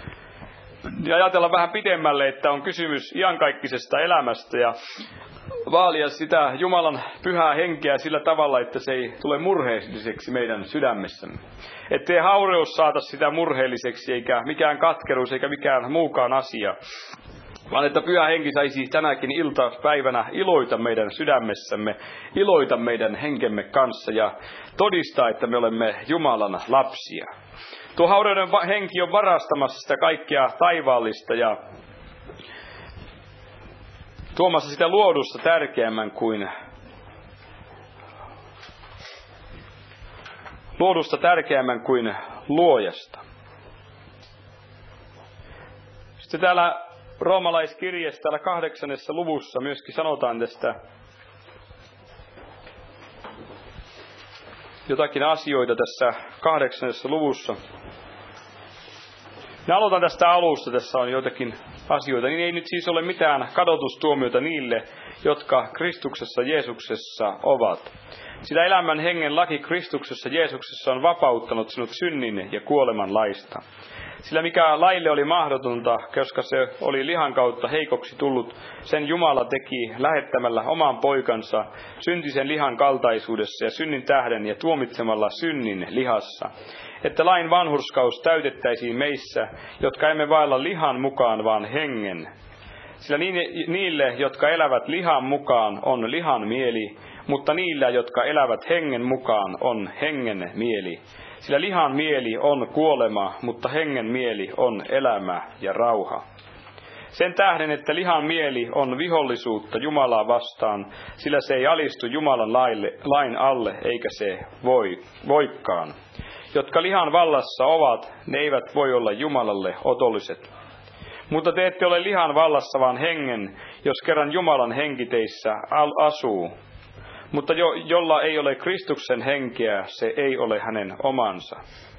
Ja ajatella vähän pidemmälle, että on kysymys iankaikkisesta elämästä ja vaalia sitä Jumalan pyhää henkeä sillä tavalla, että se ei tule murheelliseksi meidän sydämessämme. Ettei haureus saata sitä murheelliseksi, eikä mikään katkeruus, eikä mikään muukaan asia. Vaan että pyhä henki saisi tänäkin iltapäivänä iloita meidän sydämessämme, iloita meidän henkemme kanssa ja todistaa, että me olemme Jumalan lapsia. Tuo haureuden henki on varastamassa sitä kaikkea taivaallista ja tuomassa sitä luodusta tärkeämmän kuin luojasta. Sitten täällä roomalaiskirjeessä täällä 8. luvussa myöskin sanotaan tästä jotakin asioita tässä 8. luvussa. Ja aloitan tästä alusta, tässä on joitakin asioita. Niin ei nyt siis ole mitään kadotustuomiota niille, jotka Kristuksessa Jeesuksessa ovat. Sillä elämän hengen laki Kristuksessa Jeesuksessa on vapauttanut sinut synnin ja kuoleman laista. Sillä mikä laille oli mahdotonta, koska se oli lihan kautta heikoksi tullut, sen Jumala teki lähettämällä oman poikansa syntisen lihan kaltaisuudessa ja synnin tähden ja tuomitsemalla synnin lihassa. Että lain vanhurskaus täytettäisiin meissä, jotka emme vailla lihan mukaan, vaan hengen. Sillä niille, jotka elävät lihan mukaan, on lihan mieli, mutta niillä, jotka elävät hengen mukaan, on hengen mieli. Sillä lihan mieli on kuolema, mutta hengen mieli on elämä ja rauha. Sen tähden, että lihan mieli on vihollisuutta Jumalaa vastaan, sillä se ei alistu Jumalan lain alle, eikä se voikaan. Jotka lihan vallassa ovat, ne eivät voi olla Jumalalle otolliset. Mutta te ette ole lihan vallassa, vaan hengen, jos kerran Jumalan henki teissä asuu. Mutta jolla ei ole Kristuksen henkeä, se ei ole hänen omansa.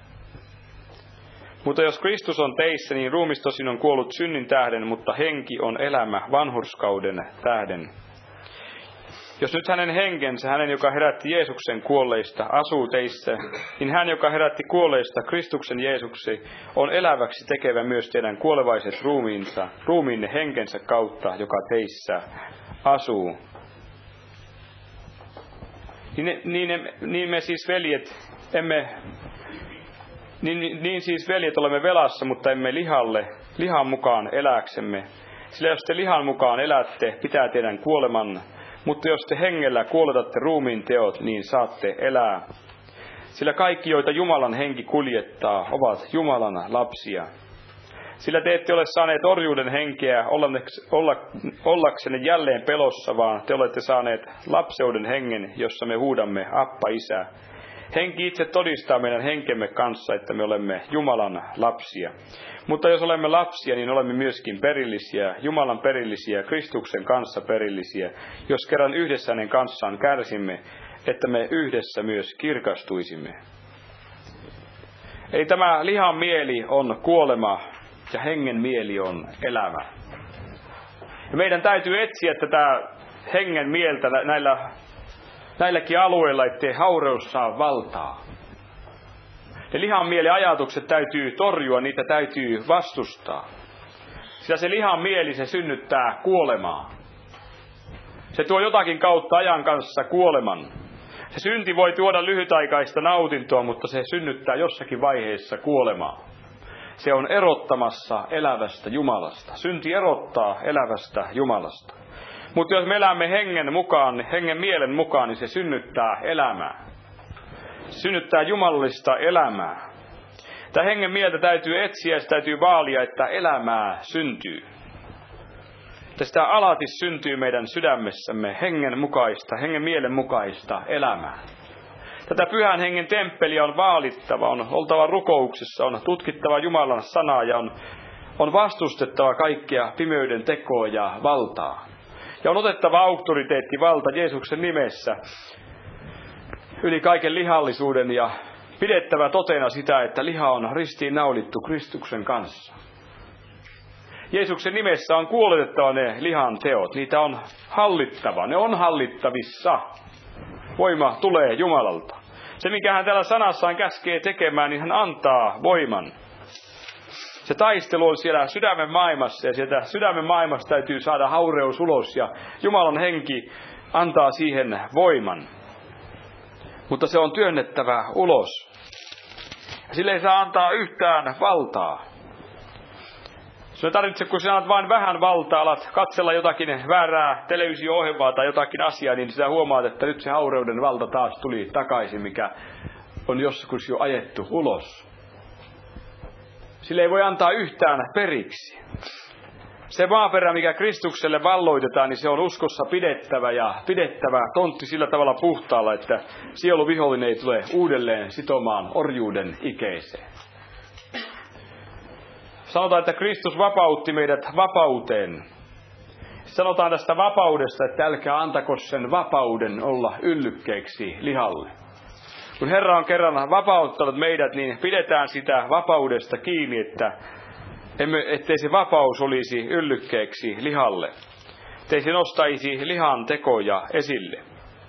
Mutta jos Kristus on teissä, niin ruumis tosin on kuollut synnin tähden, mutta henki on elämä vanhurskauden tähden. Jos nyt hänen henkensä, hänen joka herätti Jeesuksen kuolleista, asuu teissä, niin hän, joka herätti kuolleista Kristuksen Jeesuksi, on eläväksi tekevä myös teidän kuolevaiset ruumiinne henkensä kautta, joka teissä asuu. Niin me siis veljet, niin siis veljet olemme velassa, mutta emme lihan mukaan elääksemme. Sillä jos te lihan mukaan elätte, pitää teidän kuoleman. Mutta jos te hengellä kuoletatte ruumiin teot, niin saatte elää. Sillä kaikki, joita Jumalan henki kuljettaa, ovat Jumalan lapsia. Sillä te ette ole saaneet orjuuden henkeä ollaksenne jälleen pelossa, vaan te olette saaneet lapseuden hengen, jossa me huudamme Appa, Isä. Henki itse todistaa meidän henkemme kanssa, että me olemme Jumalan lapsia. Mutta jos olemme lapsia, niin olemme myöskin perillisiä, Jumalan perillisiä, Kristuksen kanssa perillisiä, jos kerran yhdessä hänen kanssaan kärsimme, että me yhdessä myös kirkastuisimme. Eli tämä lihan mieli on kuolema ja hengen mieli on elämä. Ja meidän täytyy etsiä tätä hengen mieltä näilläkin alueilla, ettei haureus saa valtaa. Ja lihan mielen ajatukset täytyy torjua, niitä täytyy vastustaa. Sillä se lihan mieli, se synnyttää kuolemaa. Se tuo jotakin kautta ajan kanssa kuoleman. Se synti voi tuoda lyhytaikaista nautintoa, mutta se synnyttää jossakin vaiheessa kuolemaa. Se on erottamassa elävästä Jumalasta. Synti erottaa elävästä Jumalasta. Mutta jos me elämme hengen mielen mukaan, niin se synnyttää elämää. Se synnyttää jumalallista elämää. Tämä hengen mieltä täytyy etsiä ja se täytyy vaalia, että elämää syntyy. Tästä alati syntyy meidän sydämessämme hengen mielen mukaista elämää. Tätä pyhän hengen temppeliä on vaalittava, on oltava rukouksessa, on tutkittava Jumalan sanaa ja on vastustettava kaikkea pimeyden tekoa ja valtaa. Ja on otettava auktoriteettivalta Jeesuksen nimessä yli kaiken lihallisuuden ja pidettävä totena sitä, että liha on ristiin naulittu Kristuksen kanssa. Jeesuksen nimessä on kuoletettava ne lihan teot. Niitä on hallittava. Ne on hallittavissa. Voima tulee Jumalalta. Se, mikä hän täällä sanassaan käskee tekemään, niin hän antaa voiman. Se taistelu on siellä sydämen maailmassa ja sieltä sydämen maailmasta täytyy saada haureus ulos ja Jumalan henki antaa siihen voiman. Mutta se on työnnettävä ulos. Sille ei saa antaa yhtään valtaa. Se tarvitsee, kun sinä annat vain vähän valtaa, alat katsella jotakin väärää televisio-ohjelmaa tai jotakin asiaa, niin sinä huomaat, että nyt se haureuden valta taas tuli takaisin, mikä on joskus jo ajettu ulos. Sille ei voi antaa yhtään periksi. Se maaperä, mikä Kristukselle valloitetaan, niin se on uskossa pidettävä tontti sillä tavalla puhtaalla, että sieluvihollinen ei tule uudelleen sitomaan orjuuden ikeeseen. Sanotaan, että Kristus vapautti meidät vapauteen. Sanotaan tästä vapaudesta, että älkää antako sen vapauden olla yllykkeeksi lihalle. Kun Herra on kerran vapauttanut meidät, niin pidetään sitä vapaudesta kiinni, ettei se vapaus olisi yllykkeeksi lihalle. Ettei se nostaisi lihan tekoja esille.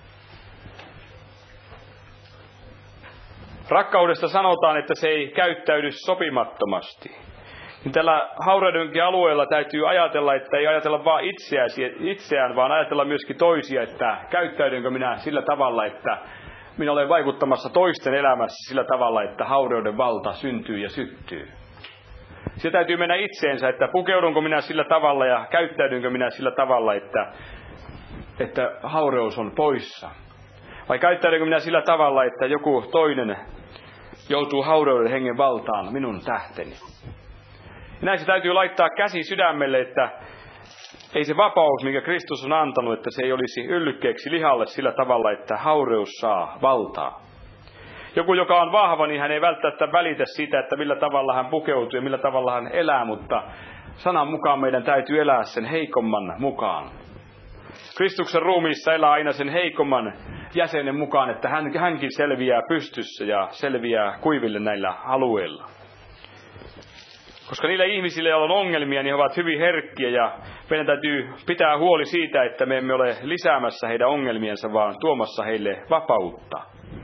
Rakkaudesta sanotaan, että se ei käyttäydy sopimattomasti. Niin tällä haureudenkin alueella täytyy ajatella, että ei ajatella vain itseään, vaan ajatella myöskin toisia, että käyttäydynkö minä sillä tavalla, että minä olen vaikuttamassa toisten elämässä sillä tavalla, että haureuden valta syntyy ja syttyy. Se täytyy mennä itseensä, että pukeudunko minä sillä tavalla ja käyttäydynkö minä sillä tavalla, että haureus on poissa. Vai käyttäydynkö minä sillä tavalla, että joku toinen joutuu haureuden hengen valtaan minun tähteni. Ja näin se täytyy laittaa käsi sydämelle, että ei se vapaus, minkä Kristus on antanut, että se ei olisi yllykkeeksi lihalle sillä tavalla, että haureus saa valtaa. Joku, joka on vahva, niin hän ei välttämättä välitä siitä, että millä tavalla hän pukeutuu ja millä tavalla hän elää, mutta sanan mukaan meidän täytyy elää sen heikomman mukaan. Kristuksen ruumiissa elää aina sen heikomman jäsenen mukaan, että hänkin selviää pystyssä ja selviää kuiville näillä alueilla. Koska niille ihmisille, joilla on ongelmia, niin he ovat hyvin herkkiä ja meidän täytyy pitää huoli siitä, että me emme ole lisäämässä heidän ongelmiensa, vaan tuomassa heille vapautta.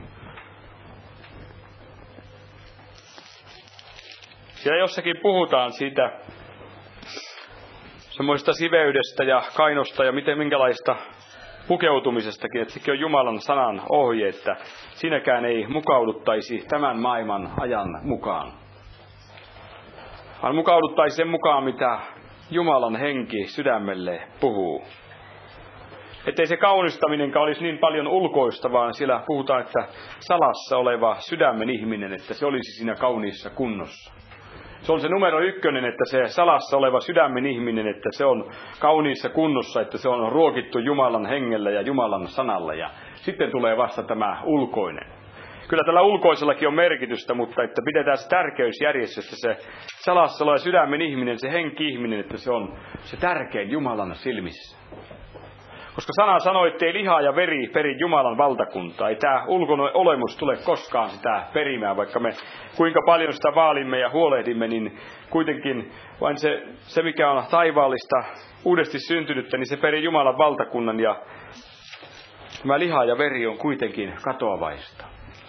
Siellä jossakin puhutaan siitä semmoista siveydestä ja kainosta ja minkälaista pukeutumisestakin, että sekin on Jumalan sanan ohje, että siinäkään ei mukauduttaisi tämän maailman ajan mukaan. Vaan mukauduttaisi sen mukaan, mitä Jumalan henki sydämelle puhuu. Ettei se kaunistaminenkaan olisi niin paljon ulkoista, vaan siellä puhutaan, että salassa oleva sydämen ihminen, että se olisi siinä kauniissa kunnossa. Se on se numero 1, että se salassa oleva sydämen ihminen, että se on kauniissa kunnossa, että se on ruokittu Jumalan hengellä ja Jumalan sanalla. Ja sitten tulee vasta tämä ulkoinen. Kyllä tällä ulkoisellakin on merkitystä, mutta että pidetään se tärkeysjärjestystä, se salassa oleva sydämen ihminen, se henki-ihminen, että se on se tärkein Jumalan silmissä. Koska sana sanoi, että ei liha ja veri peri Jumalan valtakuntaa. Ei tämä ulkoinen olemus tule koskaan sitä perimään, vaikka me kuinka paljon sitä vaalimme ja huolehdimme, niin kuitenkin vain se mikä on taivaallista, uudesti syntynyttä, niin se peri Jumalan valtakunnan ja tämä liha ja veri on kuitenkin katoavaista.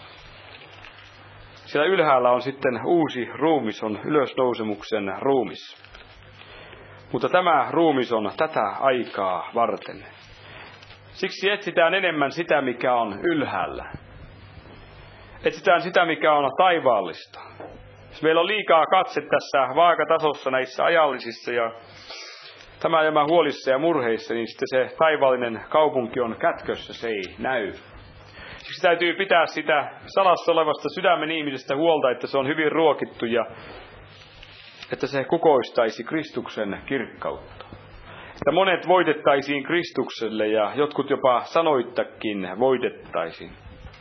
Siellä ylhäällä on sitten uusi ruumis, on ylösnousemuksen ruumis. Mutta tämä ruumis on tätä aikaa varten. Siksi etsitään enemmän sitä, mikä on ylhäällä. Etsitään sitä, mikä on taivaallista. Jos meillä on liikaa katse tässä vaakatasossa näissä ajallisissa ja tämä huolissa ja murheissa, niin sitten se taivaallinen kaupunki on kätkössä, se ei näy. Siksi täytyy pitää sitä salassa olevasta sydämen ihmisestä huolta, että se on hyvin ruokittu ja että se kukoistaisi Kristuksen kirkkautta. Että monet voitettaisiin Kristukselle ja jotkut jopa sanoittakin voitettaisiin.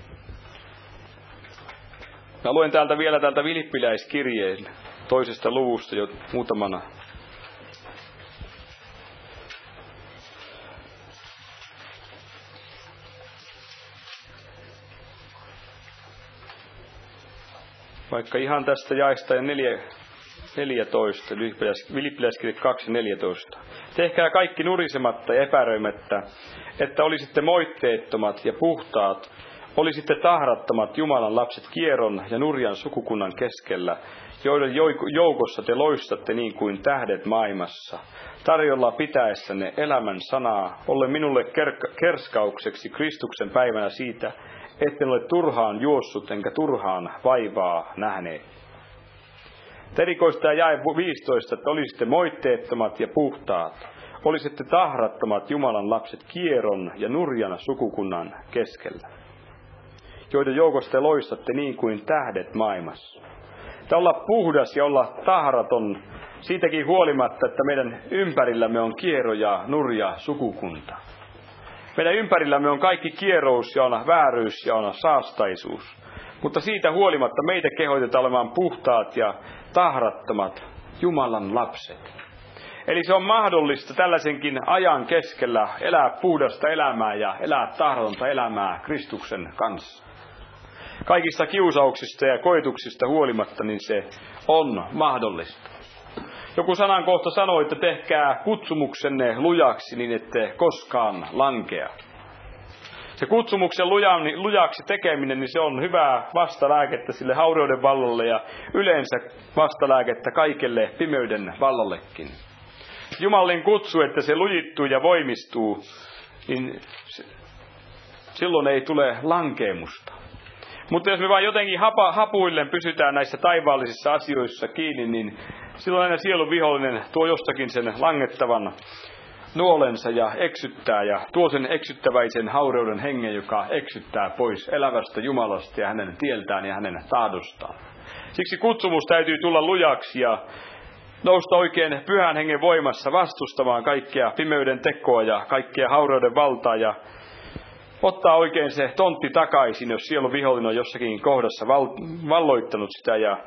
Mä luen vielä täältä Filippiläiskirjeen 2. luvusta jo muutamana. Vaikka ihan tästä jaesta ja 14, Filippiläiskirje 2.14. Tehkää kaikki nurisematta ja epäröimättä, että olisitte moitteettomat ja puhtaat, olisitte tahrattomat Jumalan lapset kieron ja nurjan sukukunnan keskellä, joiden joukossa te loistatte niin kuin tähdet maailmassa, tarjolla pitäessänne elämän sanaa, olle minulle kerskaukseksi Kristuksen päivänä siitä, etten ole turhaan juossut enkä turhaan vaivaa nähneet. Erikoista jae 15, että olisitte moitteettomat ja puhtaat, olisitte tahrattomat Jumalan lapset kieron ja nurjan sukukunnan keskellä, joiden joukossa te loistatte niin kuin tähdet maailmassa. Että olla puhdas ja olla tahraton siitäkin huolimatta, että meidän ympärillämme on kiero ja nurja sukukunta. Meidän ympärillämme on kaikki kierous ja on vääryys ja on saastaisuus. Mutta siitä huolimatta meitä kehoitetaan olemaan puhtaat ja tahrattomat Jumalan lapset. Eli se on mahdollista tällaisenkin ajan keskellä elää puhdasta elämää ja elää tahratonta elämää Kristuksen kanssa. Kaikista kiusauksista ja koetuksista huolimatta, niin se on mahdollista. Joku sanankohta sanoi, että tehkää kutsumuksenne lujaksi, niin ette koskaan lankea. Se kutsumuksen lujaksi tekeminen, niin se on hyvää vastalääkettä sille haureuden vallalle ja yleensä vastalääkettä kaikelle pimeyden vallallekin. Jumalin kutsu, että se lujittuu ja voimistuu, niin silloin ei tule lankeemusta. Mutta jos me vain jotenkin hapuillen pysytään näissä taivaallisissa asioissa kiinni, niin silloin aina sielun vihollinen tuo jostakin sen langettavan nuolensa ja eksyttää ja tuo sen eksyttäväisen haureuden hengen, joka eksyttää pois elävästä Jumalasta ja hänen tieltään ja hänen tahdostaan. Siksi kutsumus täytyy tulla lujaksi ja nousta oikein pyhän hengen voimassa vastustamaan kaikkea pimeyden tekoa ja kaikkea haureuden valtaa ja ottaa oikein se tontti takaisin, jos sielun vihollinen on jossakin kohdassa valloittanut sitä ja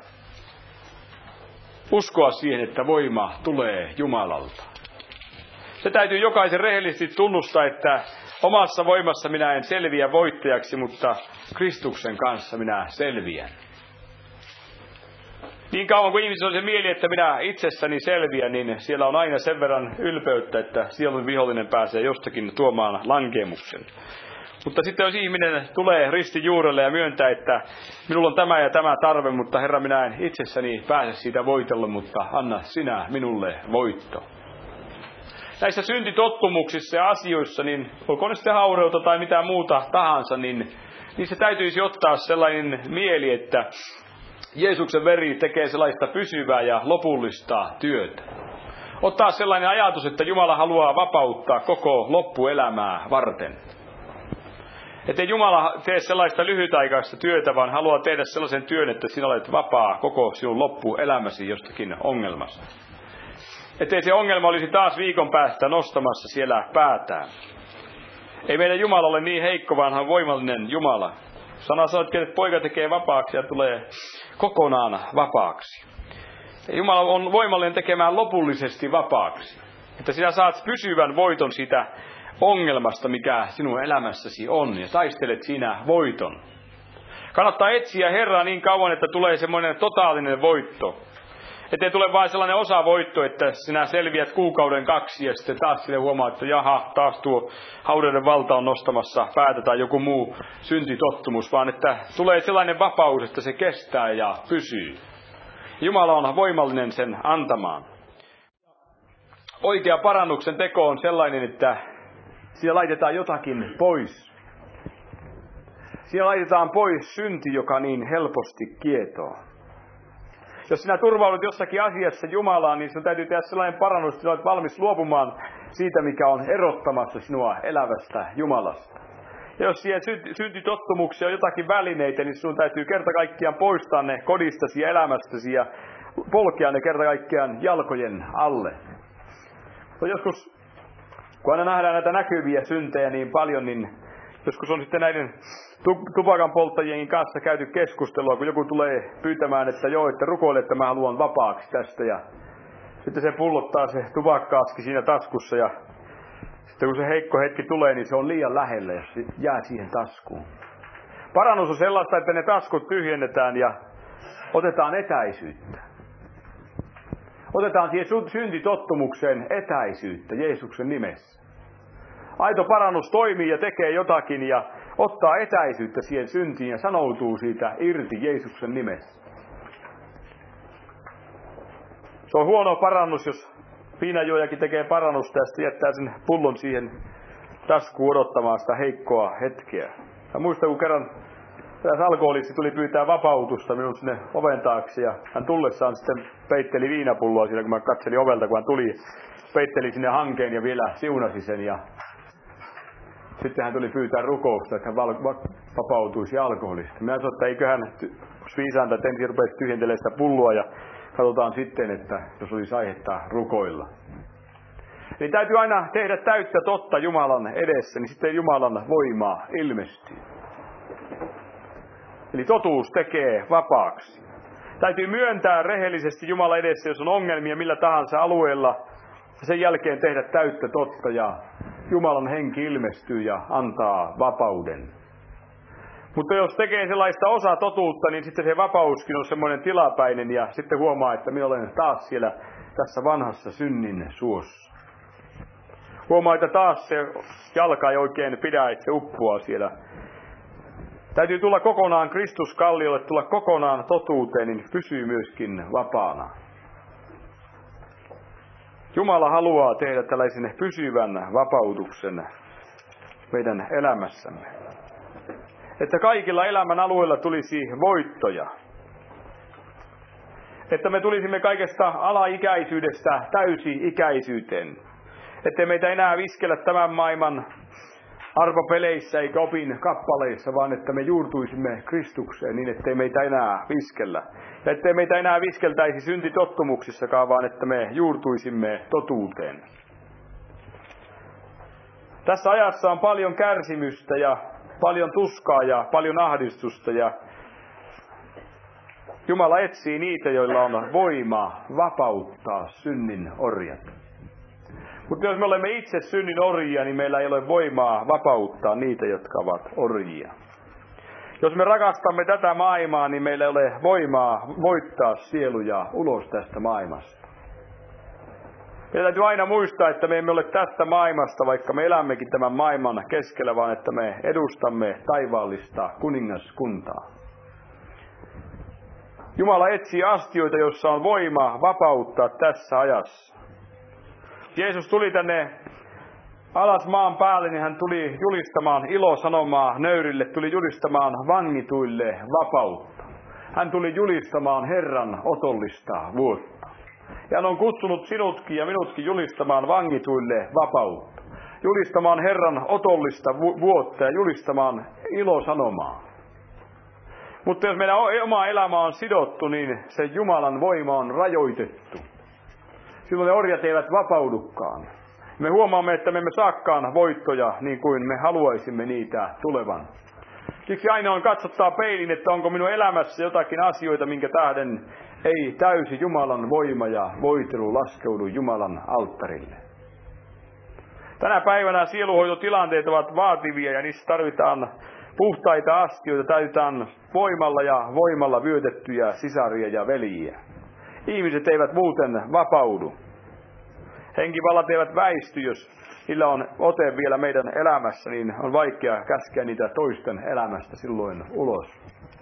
uskoa siihen, että voima tulee Jumalalta. Se täytyy jokaisen rehellisesti tunnustaa, että omassa voimassa minä en selviä voittajaksi, mutta Kristuksen kanssa minä selviän. Niin kauan kuin ihmisellä on se mieli, että minä itsessäni selviän, niin siellä on aina sen verran ylpeyttä, että sielun vihollinen pääsee jostakin tuomaan lankeemuksen. Mutta sitten jos ihminen tulee ristin juurelle ja myöntää, että minulla on tämä ja tämä tarve, mutta Herra, minä en itsessäni pääse siitä voitella, mutta anna sinä minulle voitto. Näissä syntitottumuksissa ja asioissa, niin olkoon ne sitten haureutta tai mitä muuta tahansa, niin niissä täytyisi ottaa sellainen mieli, että Jeesuksen veri tekee sellaista pysyvää ja lopullista työtä. Ottaa sellainen ajatus, että Jumala haluaa vapauttaa koko loppuelämää varten. Että Jumala tee sellaista lyhytaikaista työtä, vaan haluaa tehdä sellaisen työn, että sinä olet vapaa koko sinun loppuelämäsi jostakin ongelmasta. Ettei se ongelma olisi taas viikon päästä nostamassa siellä päätään. Ei meidän Jumala ole niin heikko, vaan hän on voimallinen Jumala. Sana sanoo, että poika tekee vapaaksi ja tulee kokonaan vapaaksi. Ja Jumala on voimallinen tekemään lopullisesti vapaaksi. Että sinä saat pysyvän voiton siitä ongelmasta, mikä sinun elämässäsi on, ja taistelet siinä voiton. Kannattaa etsiä Herraa niin kauan, että tulee semmoinen totaalinen voitto. Ettei tule vain sellainen osavoitto, että sinä selviät kuukauden 2 ja sitten taas sille huomaat, että jaha, taas tuo haureuden valta on nostamassa päätä tai joku muu syntitottumus, vaan että tulee sellainen vapaus, että se kestää ja pysyy. Jumala on voimallinen sen antamaan. Oikea parannuksen teko on sellainen, että siellä laitetaan jotakin pois. Siellä laitetaan pois synti, joka niin helposti kietoo. Jos sinä turvaudut jossakin asiassa Jumalaan, niin sinun täytyy tehdä sellainen parannus, että sinä olet valmis luopumaan siitä, mikä on erottamassa sinua elävästä Jumalasta. Ja jos siihen syntitottumuksia on jotakin välineitä, niin sinun täytyy kerta kaikkiaan poistaa ne kodistasi ja elämästäsi ja polkea ne kerta kaikkiaan jalkojen alle. Joskus, kun aina nähdään näitä näkyviä syntejä niin paljon, niin joskus on sitten näiden tupakan polttajien kanssa käyty keskustelua, kun joku tulee pyytämään, että joo, että rukoile, että mä haluan vapaaksi tästä. Ja sitten se pullottaa se tupakkaaski siinä taskussa ja sitten kun se heikko hetki tulee, niin se on liian lähellä ja se jää siihen taskuun. Parannus on sellaista, että ne taskut tyhjennetään ja otetaan etäisyyttä. Otetaan siihen syntitottumukseen etäisyyttä Jeesuksen nimessä. Aito parannus toimii ja tekee jotakin ja ottaa etäisyyttä siihen syntiin ja sanoutuu siitä irti Jeesuksen nimessä. Se on huono parannus, jos viinanjuojakin tekee parannusta ja sitten jättää sen pullon siihen taskuun odottamaan sitä heikkoa hetkeä. Mä muistan, kun kerran eräs alkoholisti tuli pyytää vapautusta minun sinne oven taakse ja hän tullessaan sitten peitteli viinapulloa siinä, kun mä katselin ovelta, kun hän tuli, peitteli sinne hankeen ja vielä siunasi sen ja sitten hän tuli pyytää rukousta, että hän vapautuisi alkoholista. Minä sanoin, että eiköhän viisaanta, että ensin rupesi tyhjentelemään sitä pulloa ja katsotaan sitten, että jos olisi aihetta rukoilla. Niin täytyy aina tehdä täyttä totta Jumalan edessä, niin sitten Jumalan voimaa ilmestyy. Eli totuus tekee vapaaksi. Täytyy myöntää rehellisesti Jumalan edessä, jos on ongelmia millä tahansa alueella, ja sen jälkeen tehdä täyttä totta ja Jumalan henki ilmestyy ja antaa vapauden. Mutta jos tekee sellaista osa totuutta, niin sitten se vapauskin on semmoinen tilapäinen ja sitten huomaa, että minä olen taas siellä tässä vanhassa synnin suossa. Huomaa, että taas se jalka ei oikein pidä, että se uppoaa siellä. Täytyy tulla kokonaan Kristuskalliolle, tulla kokonaan totuuteen, niin pysyy myöskin vapaana. Jumala haluaa tehdä tällaisen pysyvän vapautuksen meidän elämässämme. Että kaikilla elämän alueilla tulisi voittoja. Että me tulisimme kaikesta alaikäisyydestä täysi-ikäisyyteen. Että meitä enää viskellä tämän maailman arvopeleissä eikä opin kappaleissa, vaan että me juurtuisimme Kristukseen niin, ettei meitä enää viskellä. Ja ettei meitä enää viskeltäisi syntitottumuksissakaan, vaan että me juurtuisimme totuuteen. Tässä ajassa on paljon kärsimystä ja paljon tuskaa ja paljon ahdistusta ja Jumala etsii niitä, joilla on voima vapauttaa synnin orjat. Mutta jos me olemme itse synnin orjia, niin meillä ei ole voimaa vapauttaa niitä, jotka ovat orjia. Jos me rakastamme tätä maailmaa, niin meillä ei ole voimaa voittaa sieluja ulos tästä maailmasta. Meidän täytyy aina muistaa, että me emme ole tästä maailmasta, vaikka me elämmekin tämän maailman keskellä, vaan että me edustamme taivaallista kuningaskuntaa. Jumala etsii astioita, joissa on voima vapauttaa tässä ajassa. Jeesus tuli tänne alas maan päälle, niin hän tuli julistamaan ilosanomaa nöyrille, tuli julistamaan vangituille vapautta. Hän tuli julistamaan Herran otollista vuotta. Ja hän on kutsunut sinutkin ja minutkin julistamaan vangituille vapautta. Julistamaan Herran otollista vuotta ja julistamaan ilosanomaa. Mutta jos meidän oma elämä on sidottu, niin se Jumalan voima on rajoitettu. Silloin ne orjat eivät vapaudukaan. Me huomaamme, että me emme saakaan voittoja niin kuin me haluaisimme niitä tulevan. Siksi aina on katsottava peilin, että onko minun elämässä jotakin asioita, minkä tähden ei täysi Jumalan voima ja voitelu laskeudu Jumalan alttarille. Tänä päivänä sieluhoitotilanteet ovat vaativia ja niissä tarvitaan puhtaita astioita, tarvitaan voimalla vyötettyjä sisaria ja veljiä. Ihmiset eivät muuten vapaudu. Henkivallat eivät väisty, jos niillä on ote vielä meidän elämässä, niin on vaikea käskeä niitä toisten elämästä silloin ulos.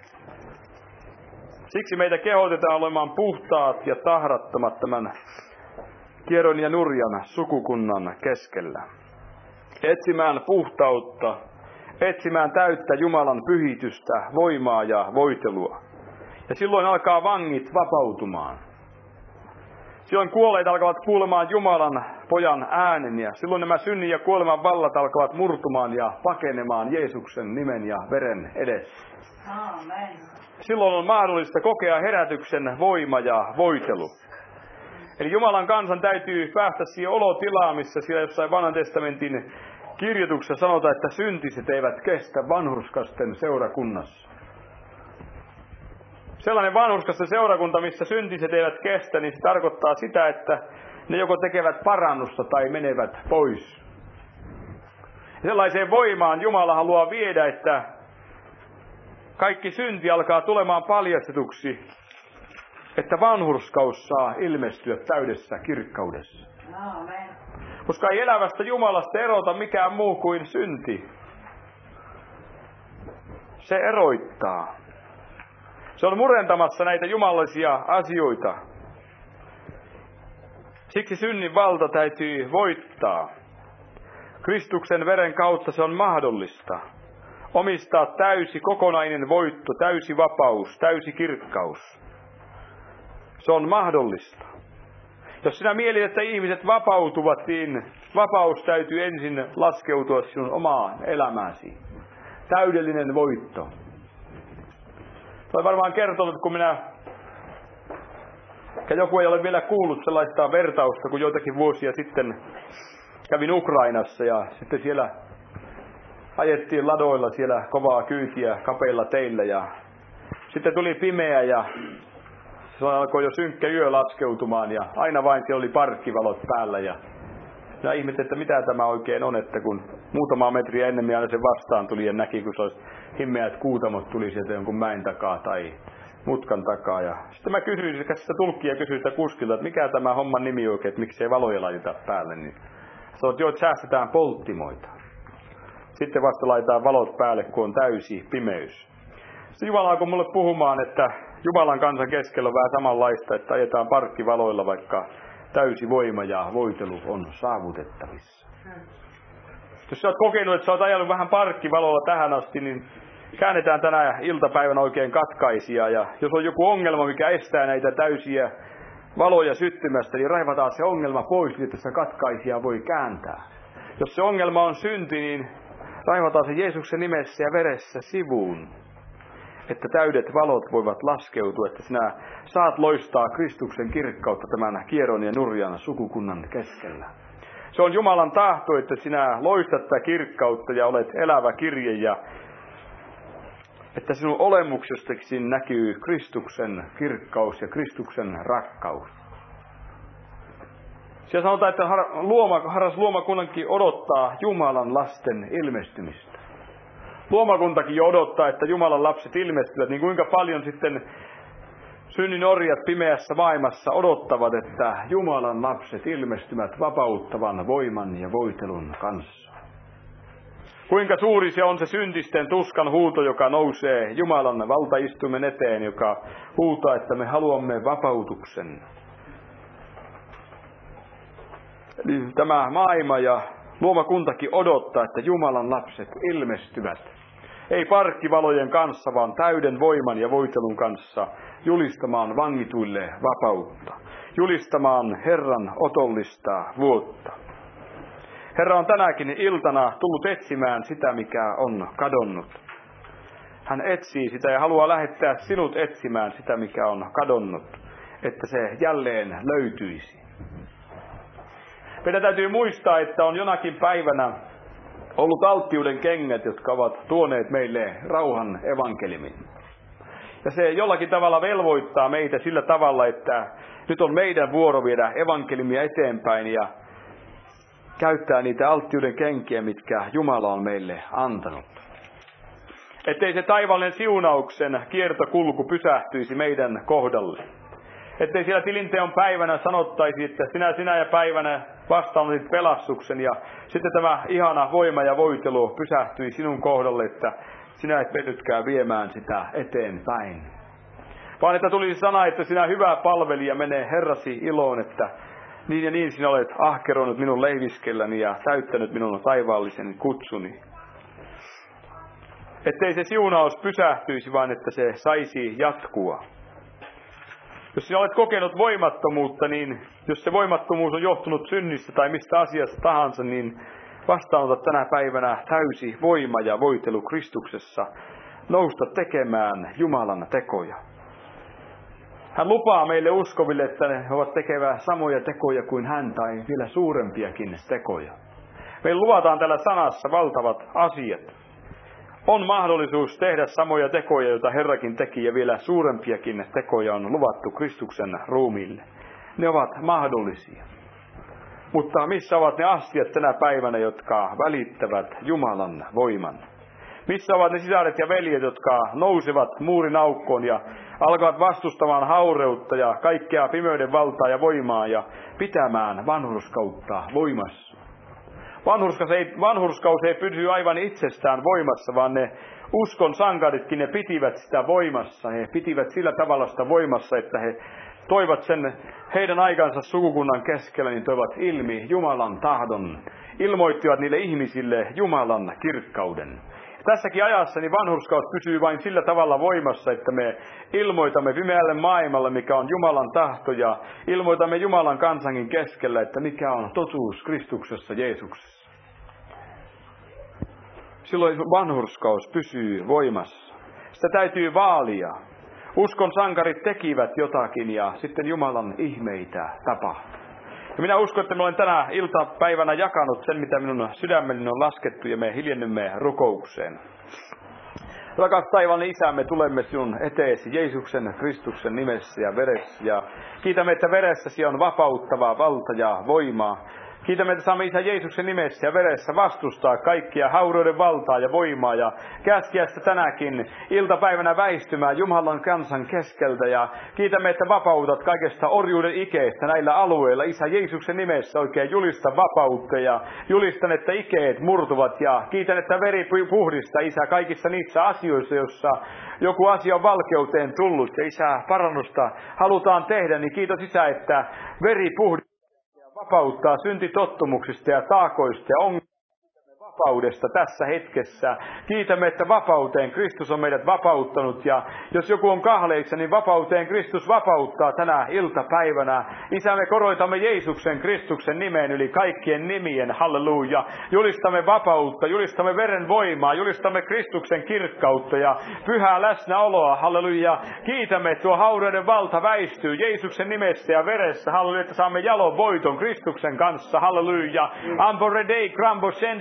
Siksi meitä kehotetaan olemaan puhtaat ja tahrattomat tämän kieron ja nurjan sukukunnan keskellä. Etsimään puhtautta, etsimään täyttä Jumalan pyhitystä, voimaa ja voitelua. Ja silloin alkaa vangit vapautumaan. Silloin kuolleet alkavat kuulemaan Jumalan pojan äänen ja silloin nämä synnin ja kuoleman vallat alkavat murtumaan ja pakenemaan Jeesuksen nimen ja veren edessä. Amen. Silloin on mahdollista kokea herätyksen voima ja voitelu. Eli Jumalan kansan täytyy päästä siihen olotilaan, missä siellä jossain Vanhan testamentin kirjoituksessa sanotaan, että syntiset eivät kestä vanhurskasten seurakunnassa. Sellainen vanhurskasten seurakunta, missä syntiset eivät kestä, niin se tarkoittaa sitä, että ne joko tekevät parannusta tai menevät pois. Ja sellaiseen voimaan Jumala haluaa viedä, että kaikki synti alkaa tulemaan paljastetuksi, että vanhurskaus saa ilmestyä täydessä kirkkaudessa. Amen. Koska ei elävästä Jumalasta erota mikään muu kuin synti. Se eroittaa. Se on murentamassa näitä jumalallisia asioita. Siksi synnin valta täytyy voittaa. Kristuksen veren kautta se on mahdollista. Omistaa täysi kokonainen voitto, täysi vapaus, täysi kirkkaus. Se on mahdollista. Jos sinä mietit, että ihmiset vapautuvat, niin vapaus täytyy ensin laskeutua sinun omaan elämääsi. Täydellinen voitto. Olen varmaan kertonut, kun joku ei ole vielä kuullut sellaista vertausta, kun joitakin vuosia sitten kävin Ukrainassa ja sitten siellä ajettiin ladoilla siellä kovaa kyytiä kapeilla teillä ja sitten tuli pimeä ja se alkoi jo synkkä yö laskeutumaan ja aina vain siellä oli parkkivalot päällä ja minä ihmettelin, että mitä tämä oikein on, että kun muutama metriä ennen aina se vastaan tuli ja näki, kun se olisi himmeät kuutamot tuli sieltä jonkun mäen takaa tai mutkan takaa. Ja sitten mä kysyin, sitä tulkkia kysyin sitä kuskilta, että mikä tämä homman nimi oikein, että miksei valoja laiteta päälle. Niin sanoin, että joo, että säästetään polttimoita. Sitten vasta laitetaan valot päälle, kun on täysi pimeys. Sitten Jumala alkoi mulle puhumaan, että Jumalan kansan keskellä on vähän samanlaista, että ajetaan parkkivaloilla, vaikka täysi voima ja voitelu on saavutettavissa. Jos sä oot kokenut, että sä oot ajanut vähän parkkivalolla tähän asti, niin käännetään tänä iltapäivänä oikein katkaisia. Ja jos on joku ongelma, mikä estää näitä täysiä valoja syttymästä, niin raivataan se ongelma pois, niin että sitä katkaisia voi kääntää. Jos se ongelma on synti, niin raivataan se Jeesuksen nimessä ja veressä sivuun. Että täydet valot voivat laskeutua, että sinä saat loistaa Kristuksen kirkkautta tämän kieron ja nurjan sukukunnan keskellä. Se on Jumalan tahto, että sinä loistat tätä kirkkautta ja olet elävä kirje ja että sinun olemuksestasi näkyy Kristuksen kirkkaus ja Kristuksen rakkaus. Siellä sanotaan, että harras luomakunnankin odottaa Jumalan lasten ilmestymistä. luomakuntakin jo odottaa, että Jumalan lapset ilmestyvät, niin kuinka paljon sitten synnin orjat pimeässä maailmassa odottavat, että Jumalan lapset ilmestyvät vapauttavan voiman ja voitelun kanssa. Kuinka suuri se on se syntisten tuskan huuto, joka nousee Jumalan valtaistuimen eteen, joka huutaa, että me haluamme vapautuksen. Eli tämä maailma ja luomakuntakin odottaa, että Jumalan lapset ilmestyvät. Ei parkkivalojen kanssa, vaan täyden voiman ja voitelun kanssa julistamaan vangituille vapautta. Julistamaan Herran otollista vuotta. Herra on tänäkin iltana tullut etsimään sitä, mikä on kadonnut. Hän etsii sitä ja haluaa lähettää sinut etsimään sitä, mikä on kadonnut, että se jälleen löytyisi. Meidän täytyy muistaa, että on jonakin päivänä ollut alttiuden kengät, jotka ovat tuoneet meille rauhan evankeliumin. Ja se jollakin tavalla velvoittaa meitä sillä tavalla, että nyt on meidän vuoro viedä evankeliumia eteenpäin ja käyttää niitä alttiuden kenkiä, mitkä Jumala on meille antanut. Ettei se taivaallinen siunauksen kiertokulku pysähtyisi meidän kohdalle. Ettei siellä tilinteon päivänä sanottaisi, että sinä ja päivänä vastaanotit pelastuksen ja sitten tämä ihana voima ja voitelu pysähtyi sinun kohdalle, että sinä et venytkään viemään sitä eteenpäin. Vaan että tulisi sana, että sinä hyvä palvelija menee Herrasi iloon, että niin ja niin sinä olet ahkeroinut minun leiviskelläni ja täyttänyt minun taivaallisen kutsuni. Ettei se siunaus pysähtyisi, vaan että se saisi jatkua. Jos sinä olet kokenut voimattomuutta, niin jos se voimattomuus on johtunut synnistä tai mistä asiasta tahansa, niin vastaanota tänä päivänä täysi voima ja voitelu Kristuksessa nousta tekemään Jumalan tekoja. Hän lupaa meille uskoville, että ne ovat tekevää samoja tekoja kuin hän tai vielä suurempiakin tekoja. Meille luvataan tällä sanassa valtavat asiat. On mahdollisuus tehdä samoja tekoja, joita Herrakin teki, ja vielä suurempiakin tekoja on luvattu Kristuksen ruumiille. Ne ovat mahdollisia. Mutta missä ovat ne asiat tänä päivänä, jotka välittävät Jumalan voiman? Missä ovat ne sisaret ja veljet, jotka nousevat muurin aukkoon ja alkavat vastustamaan haureutta ja kaikkea pimeyden valtaa ja voimaa ja pitämään vanhurskautta voimassa? Vanhurskaus ei pysy aivan itsestään voimassa, vaan ne uskon sankaritkin, ne pitivät sitä voimassa. He pitivät sillä tavalla sitä voimassa, että he toivat sen heidän aikansa sukukunnan keskellä, niin toivat ilmi Jumalan tahdon. Ilmoittivat niille ihmisille Jumalan kirkkauden. Tässäkin ajassa niin vanhurskaus pysyy vain sillä tavalla voimassa, että me ilmoitamme pimeälle maailmalle, mikä on Jumalan tahto, ja ilmoitamme Jumalan kansankin keskellä, että mikä on totuus Kristuksessa Jeesuksessa. Silloin vanhurskaus pysyy voimassa. Sitä täytyy vaalia. Uskon sankarit tekivät jotakin ja sitten Jumalan ihmeitä tapahtui. Ja minä uskon, että mä olen tänä iltapäivänä jakanut sen, mitä minun sydämelleni on laskettu, ja me hiljennymme rukoukseen. Rakas taivaallinen Isä, me tulemme sinun eteesi Jeesuksen Kristuksen nimessä ja veressä. Ja kiitämme, että veressäsi on vapauttavaa valta ja voimaa. Kiitämme, että saamme Isä Jeesuksen nimessä ja veressä vastustaa kaikkia hauroiden valtaa ja voimaa ja käskeä sitä tänäkin iltapäivänä väistymään Jumalan kansan keskeltä. Ja kiitämme, että vapautat kaikesta orjuuden ikeestä näillä alueilla. Isä Jeesuksen nimessä oikein julista vapautta ja julistan, että ikeet murtuvat. Ja kiitän, että veri puhdistaa, Isä, kaikissa niissä asioissa, jossa joku asia on valkeuteen tullut ja Isä parannusta halutaan tehdä. Niin kiitos Isä, että veri puhdistaa. Vapauttaa syntitottumuksista ja taakoista ja vapaudesta tässä hetkessä. Kiitämme, että vapauteen Kristus on meidät vapauttanut, ja jos joku on kahleissa, niin vapauteen Kristus vapauttaa tänä iltapäivänä. Isä, me koroitamme Jeesuksen Kristuksen nimeen yli kaikkien nimien, halleluja. Julistamme vapautta, julistamme veren voimaa, julistamme Kristuksen kirkkautta ja pyhää läsnäoloa, halleluja. Kiitämme, että tuo haureuden valta väistyy Jeesuksen nimessä ja veressä, halleluja, että saamme jalon voiton Kristuksen kanssa, halleluja. Amboredei, krambo, sendi,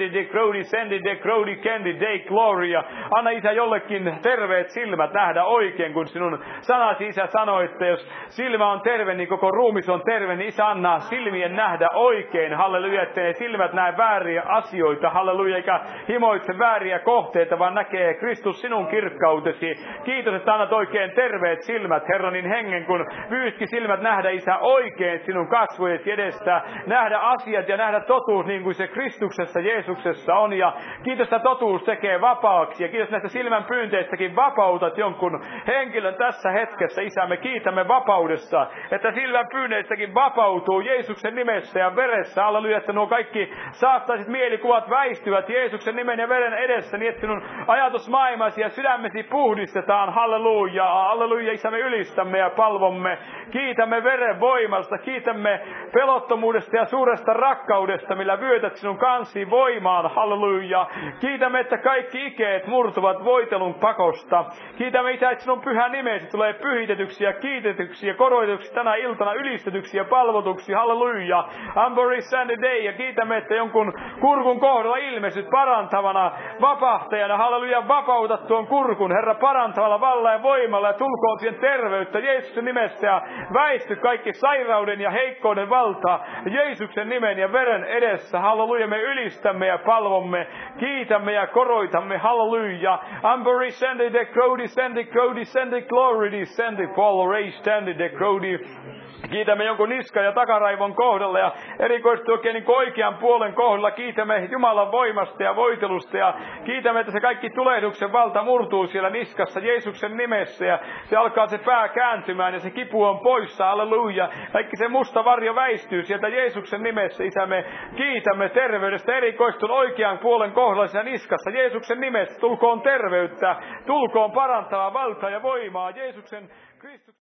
crowdy, sendi, de crowdy, candy, day, gloria. Anna Isä jollekin terveet silmät nähdä oikein, kun sinun sanasi Isä sanoi, että jos silmä on terve, niin koko ruumis on terve, niin Isä anna silmien nähdä oikein. Halleluja, ettei silmät näe vääriä asioita. Halleluja, eikä himoitse vääriä kohteita, vaan näkee Kristus sinun kirkkautesi. Kiitos, että annat oikein terveet silmät, Herra, niin hengen kun vyyhki silmät nähdä, Isä, oikein sinun kasvojesi edestä. Nähdä asiat ja nähdä totuus niin kuin se Kristuksessa, Jeesuksessa on. Ja kiitos, että totuus tekee vapaaksi. Ja kiitos näistä silmän pyynteistäkin vapautat jonkun henkilön tässä hetkessä. Isä, me kiitämme vapaudessa, että silmän pyynneistäkin vapautuu Jeesuksen nimessä ja veressä. Halleluja, että nuo kaikki saattaiset mielikuvat väistyvät Jeesuksen nimen ja veren edessä, niin että sinun ajatusmaailmasi ja sydämesi puhdistetaan. Halleluja, halleluja, Isä, me ylistämme ja palvomme. Kiitämme veren voimasta, kiitämme pelottomuudesta ja suuresta rakkaudesta, millä vyötät sinun kansiin voimaan. Halleluja. Kiitämme, että kaikki ikeet murtuvat voitelun pakosta. Kiitämme, Isä, että sinun pyhä nimesi tulee pyhitetyksi ja kiitetyksi ja koroitetuksi tänä iltana, ylistetyksi ja palvotuksi. Halleluja. Ambori Sunday Day. Ja kiitämme, että jonkun kurkun kohdalla ilmestyt parantavana vapahtajana. Halleluja. Vapautat tuon kurkun, Herra, parantavalla vallalla ja voimalla, ja tulkoon siihen terveyttä Jeesuksen nimessä ja väisty kaikki sairauden ja heikkouden valta Jeesuksen nimen ja veren edessä. Halleluja. Me ylistämme ja palvomme, kiitämme ja koroitamme. Halleluja. Ambori Sunday de Crowdy, Sunday Crowdy, Sunday Glory, Sunday Paul Ray, Sunday de Crowdy. Kiitämme jonkun niska- ja takaraivon kohdalla ja erikoisesti oikein niin oikean puolen kohdalla. Kiitämme Jumalan voimasta ja voitelusta ja kiitämme, että se kaikki tulehduksen valta murtuu siellä niskassa Jeesuksen nimessä ja se alkaa se pää kääntymään ja se kipu on poissa. Halleluja. Kaikki se musta varjo väistyy sieltä Jeesuksen nimessä. Isä, me kiitämme terveydestä erikoistun oikean puolen kohdalla siellä niskassa Jeesuksen nimessä. Tulkoon terveyttä, tulkoon parantavaa valtaa ja voimaa Jeesuksen Kristus.